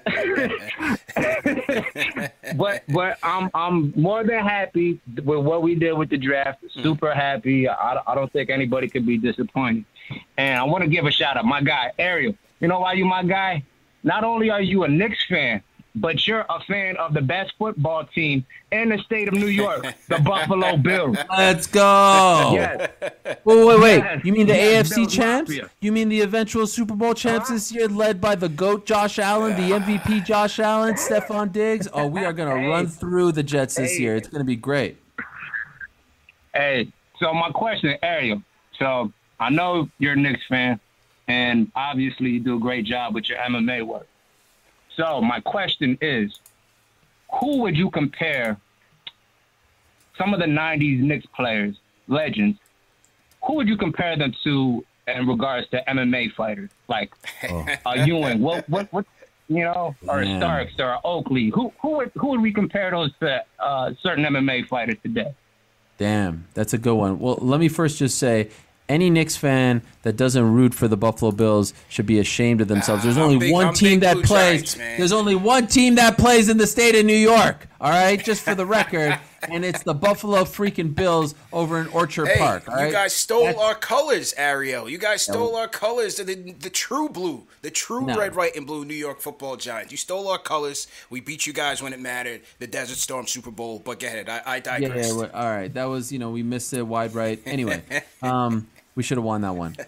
[SPEAKER 8] but but I'm I'm more than happy with what we did with the draft. Super happy. I, I don't think anybody could be disappointed. And I want to give a shout out, my guy Ariel. You know why you my guy? Not only are you a Knicks fan, but you're a fan of the best football team in the state of New York, the Buffalo Bills.
[SPEAKER 4] Let's go.
[SPEAKER 8] Yes.
[SPEAKER 4] Wait, wait, wait.
[SPEAKER 8] Yes.
[SPEAKER 4] You mean the
[SPEAKER 8] Yes,
[SPEAKER 4] A F C
[SPEAKER 8] Bills
[SPEAKER 4] champs?
[SPEAKER 8] Mafia.
[SPEAKER 4] You mean the eventual Super Bowl champs this year, led by the GOAT Josh Allen, the M V P Josh Allen, Stephon Diggs? Oh, we are going to
[SPEAKER 8] Hey.
[SPEAKER 4] run through the Jets this
[SPEAKER 8] Hey.
[SPEAKER 4] year. It's going to be great.
[SPEAKER 8] Hey, so my question, Ariel. So I know you're a Knicks fan, and obviously you do a great job with your M M A work. So my question is, who would you compare some of the nineties Knicks players, legends, who would you compare them to in regards to M M A fighters? Like
[SPEAKER 4] Oh.
[SPEAKER 8] uh, Ewing, what, what, what, you know, or
[SPEAKER 4] Man.
[SPEAKER 8] Starks or Oakley. Who, who would, who would we compare those to uh, certain M M A fighters today?
[SPEAKER 4] Damn, that's a good one. Well, let me first just say, any Knicks fan that doesn't root for the Buffalo Bills should be ashamed of themselves. There's
[SPEAKER 3] I'm
[SPEAKER 4] only
[SPEAKER 3] big-
[SPEAKER 4] one
[SPEAKER 3] I'm
[SPEAKER 4] team
[SPEAKER 3] big
[SPEAKER 4] that
[SPEAKER 3] Blue
[SPEAKER 4] plays.
[SPEAKER 3] Giants, man.
[SPEAKER 4] There's only one team that plays in the state of New York. All right, just for the record, and it's the Buffalo freaking Bills over in Orchard
[SPEAKER 3] Hey,
[SPEAKER 4] Park. All right,
[SPEAKER 3] you guys stole
[SPEAKER 4] That's-
[SPEAKER 3] our colors, Ariel. You guys stole our colors, the, the true blue, the true
[SPEAKER 4] No.
[SPEAKER 3] red, white, and blue New York football Giants. You stole our colors. We beat you guys when it mattered, the Desert Storm Super Bowl. But go ahead, I, I
[SPEAKER 4] Yeah,
[SPEAKER 3] digress.
[SPEAKER 4] yeah, well, all right. That was, you know, we missed it wide right. Anyway, um, we should have won that one.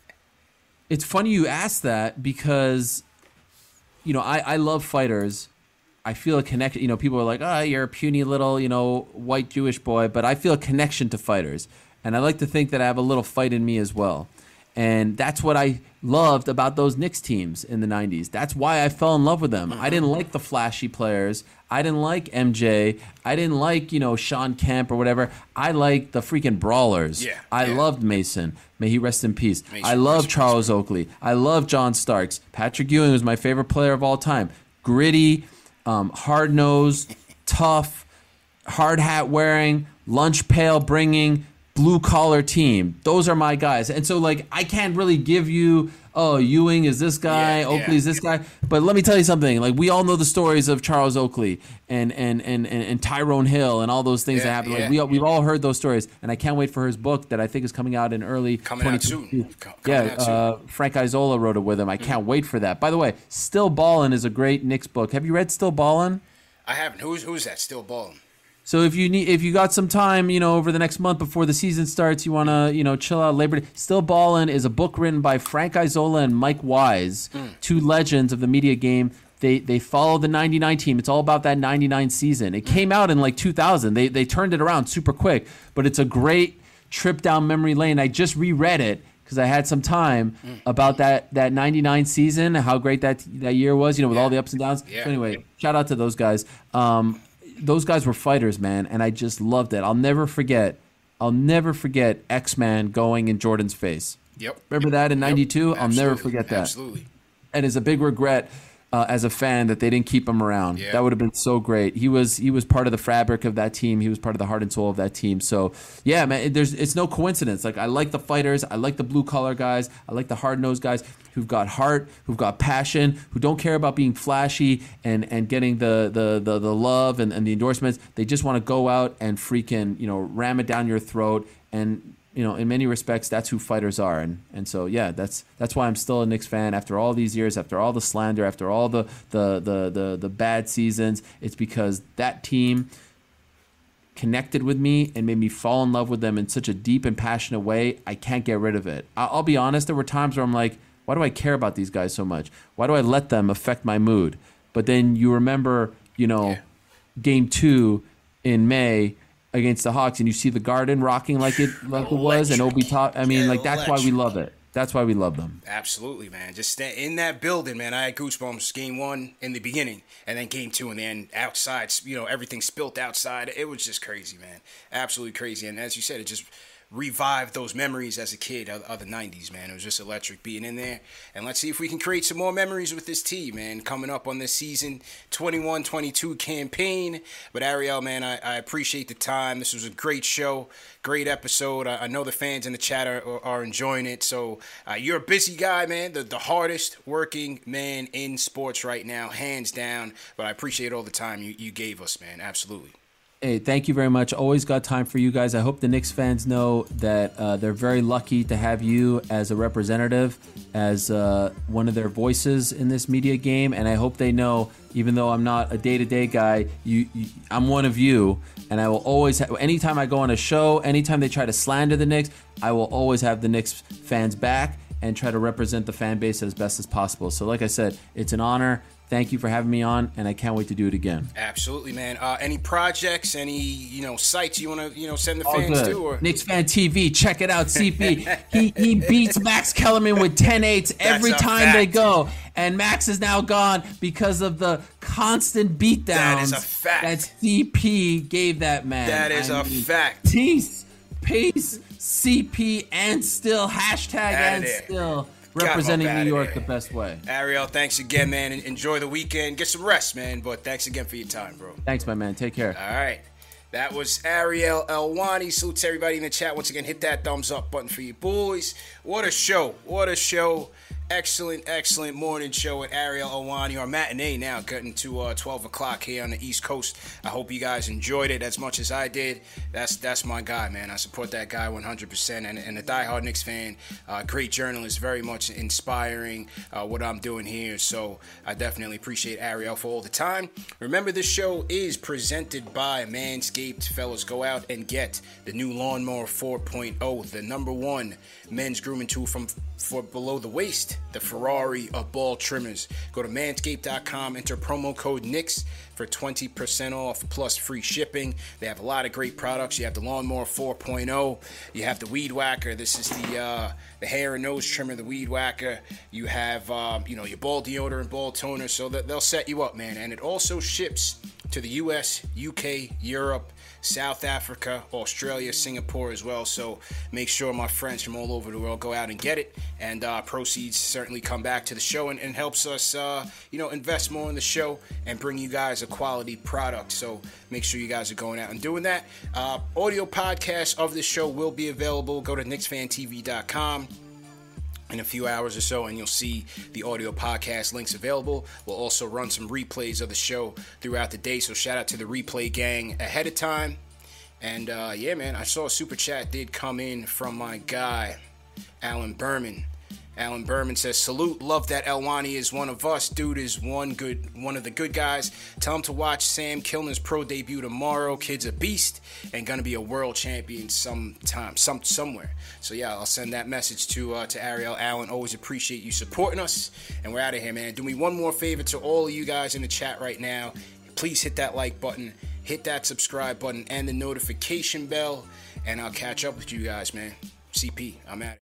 [SPEAKER 4] It's funny you asked that because, you know, I, I love fighters. I feel a connection. You know, people are like, oh, you're a puny little, you know, white Jewish boy. But I feel a connection to fighters. And I like to think that I have a little fight in me as well. And that's what I loved about those Knicks teams in the nineties. That's why I fell in love with them. I didn't like the flashy players. I didn't like M J. I didn't like, you know, Sean Kemp or whatever. I liked the freaking brawlers.
[SPEAKER 3] Yeah,
[SPEAKER 4] I
[SPEAKER 3] yeah.
[SPEAKER 4] loved Mason. May he rest in peace.
[SPEAKER 3] Mason,
[SPEAKER 4] I love
[SPEAKER 3] rest in
[SPEAKER 4] Charles Oakley. I love John Starks. Patrick Ewing was my favorite player of all time. Gritty, um, hard-nosed, tough, hard hat wearing, lunch pail bringing, blue collar team. Those are my guys. And so, like, I can't really give you, oh, Ewing is this guy,
[SPEAKER 3] Yeah,
[SPEAKER 4] Oakley
[SPEAKER 3] yeah.
[SPEAKER 4] is this guy. But let me tell you something. Like, we all know the stories of Charles Oakley and and and and, and Tyrone Hill and all those things
[SPEAKER 3] Yeah,
[SPEAKER 4] that happened.
[SPEAKER 3] yeah.
[SPEAKER 4] Like, we all- we've all heard those stories. And I can't wait for his book that I think is coming out in early
[SPEAKER 3] Coming out soon.
[SPEAKER 4] twenty twenty-two.
[SPEAKER 3] Co- coming
[SPEAKER 4] Yeah,
[SPEAKER 3] out soon.
[SPEAKER 4] uh, Frank Isola wrote it with him. I can't wait for that. By the way, Still Ballin' is a great Knicks book. Have you read Still Ballin'?
[SPEAKER 3] I haven't. Who's who's that? Still balling.
[SPEAKER 4] So if you need, if you got some time, you know, over the next month before the season starts, you want to, you know, chill out. Labor Day. Still Ballin' is a book written by Frank Isola and Mike Wise, two legends of the media game. They they follow the ninety-nine team. It's all about that ninety-nine season. It came out in like two thousand. They they turned it around super quick, but it's a great trip down memory lane. I just reread it because I had some time about that that ninety-nine season, how great that that year was, you know, with all the ups and downs.
[SPEAKER 3] Yeah.
[SPEAKER 4] So anyway, shout out to those guys. Um, those guys were fighters, man, and I just loved it. I'll never forget. I'll never forget X-Man going in Jordan's face.
[SPEAKER 3] Yep.
[SPEAKER 4] Remember that in ninety-two?
[SPEAKER 3] Yep.
[SPEAKER 4] I'll never
[SPEAKER 3] Absolutely.
[SPEAKER 4] forget that.
[SPEAKER 3] Absolutely.
[SPEAKER 4] And it's a big regret uh, as a fan that they didn't keep him around.
[SPEAKER 3] Yeah.
[SPEAKER 4] That would have been so great. He was he was part of the fabric of that team. He was part of the heart and soul of that team. So yeah, man, there's it's no coincidence. Like, I like the fighters, I like the blue collar guys, I like the hard nosed guys who've got heart, who've got passion, who don't care about being flashy and, and getting the the the, the love and, and the endorsements. They just want to go out and freaking, you know, ram it down your throat. And you know, in many respects, that's who fighters are. And and so, yeah, that's that's why I'm still a Knicks fan after all these years, after all the slander, after all the the the the, the bad seasons. It's because that team connected with me and made me fall in love with them in such a deep and passionate way. I can't get rid of it. I'll be honest, there were times where I'm like, why do I care about these guys so much? Why do I let them affect my mood? But then you remember, you know, yeah. game two in May against the Hawks, and you see the Garden rocking like it like it was, and Obi Top. I mean, yeah, like that's electric. Why we love it. That's why we love them.
[SPEAKER 3] Absolutely, man. Just sta- in that building, man. I had goosebumps. Game one in the beginning, and then game two, and then outside. You know, everything spilt outside. It was just crazy, man. Absolutely crazy. And as you said, it just revived those memories as a kid of, of the nineties, man. It was just electric being in there. And let's see if we can create some more memories with this team, man, coming up on this season twenty-one twenty-two campaign. But Ariel, man, I, I appreciate the time. This was a great show, great episode. I, I know the fans in the chat are, are, are enjoying it. So uh, you're a busy guy, man, the, the hardest working man in sports right now, hands down. But I appreciate all the time you, you gave us, man. Absolutely.
[SPEAKER 4] Hey, thank you very much. Always got time for you guys. I hope the Knicks fans know that uh, they're very lucky to have you as a representative, as uh, one of their voices in this media game. And I hope they know, even though I'm not a day-to-day guy, you, you I'm one of you. And I will always have, anytime I go on a show, anytime they try to slander the Knicks, I will always have the Knicks fans back and try to represent the fan base as best as possible. So like I said, it's an honor. Thank you for having me on, and I can't wait to do it again.
[SPEAKER 3] Absolutely, man. Uh, any projects, any you know sites you want to you know send the
[SPEAKER 4] All
[SPEAKER 3] fans
[SPEAKER 4] good.
[SPEAKER 3] to? Or
[SPEAKER 4] Knicks Fan T V, check it out. C P he he beats Max Kellerman with ten eights every time
[SPEAKER 3] fact.
[SPEAKER 4] they go, and Max is now gone because of the constant beatdowns
[SPEAKER 3] that is a fact.
[SPEAKER 4] that C P gave that man.
[SPEAKER 3] That is
[SPEAKER 4] I
[SPEAKER 3] a
[SPEAKER 4] mean,
[SPEAKER 3] fact.
[SPEAKER 4] Peace, peace, C P, and still hashtag
[SPEAKER 3] Outta
[SPEAKER 4] and
[SPEAKER 3] there.
[SPEAKER 4] still. Representing New York the best way.
[SPEAKER 3] Ariel, thanks again, man. Enjoy the weekend. Get some rest, man. But thanks again for your time, bro.
[SPEAKER 4] Thanks, my man. Take care.
[SPEAKER 3] All right. That was Ariel Helwani. Salute to everybody in the chat. Once again, hit that thumbs up button for you boys. What a show. What a show. Excellent, excellent morning show with Ariel Helwani, or matinee now, cutting to uh, twelve o'clock here on the East Coast. I hope you guys enjoyed it as much as I did. That's that's my guy, man. I support that guy one hundred percent. And, and a diehard Knicks fan, uh, great journalist, very much inspiring uh, what I'm doing here. So I definitely appreciate Ariel for all the time. Remember, this show is presented by Manscaped. Fellas, go out and get the new Lawnmower four point oh, the number one men's grooming tool from for below the waist, the Ferrari of ball trimmers. Go to manscaped dot com, enter promo code Knicks for twenty percent off plus free shipping. They have a lot of great products. You have the Lawnmower four point oh. You have the Weed Whacker. This is the uh, the hair and nose trimmer, the Weed Whacker. You have um, you know your ball deodorant, ball toner, so that they'll set you up, man. And it also ships to the U S, U K, Europe, South Africa, Australia, Singapore as well. So make sure my friends from all over the world go out and get it. And uh, proceeds certainly come back to the show and, and helps us, uh, you know, invest more in the show and bring you guys a quality product. So make sure you guys are going out and doing that. Uh, audio podcast of this show will be available. Go to Knicks Fan T V dot com. In a few hours or so, and you'll see the audio podcast links available. We'll also run some replays of the show throughout the day, so shout out to the replay gang ahead of time. And uh, yeah, man, I saw a super chat did come in from my guy, Alan Berman. Alan Berman says, salute, love that Helwani is one of us. Dude is one good, one of the good guys. Tell him to watch Sam Kilner's pro debut tomorrow. Kid's a beast and gonna be a world champion sometime, some somewhere. So yeah, I'll send that message to uh, to Ariel. Alan, always appreciate you supporting us. And we're out of here, man. Do me one more favor to all of you guys in the chat right now. Please hit that like button, hit that subscribe button, and the notification bell. And I'll catch up with you guys, man. C P, I'm out.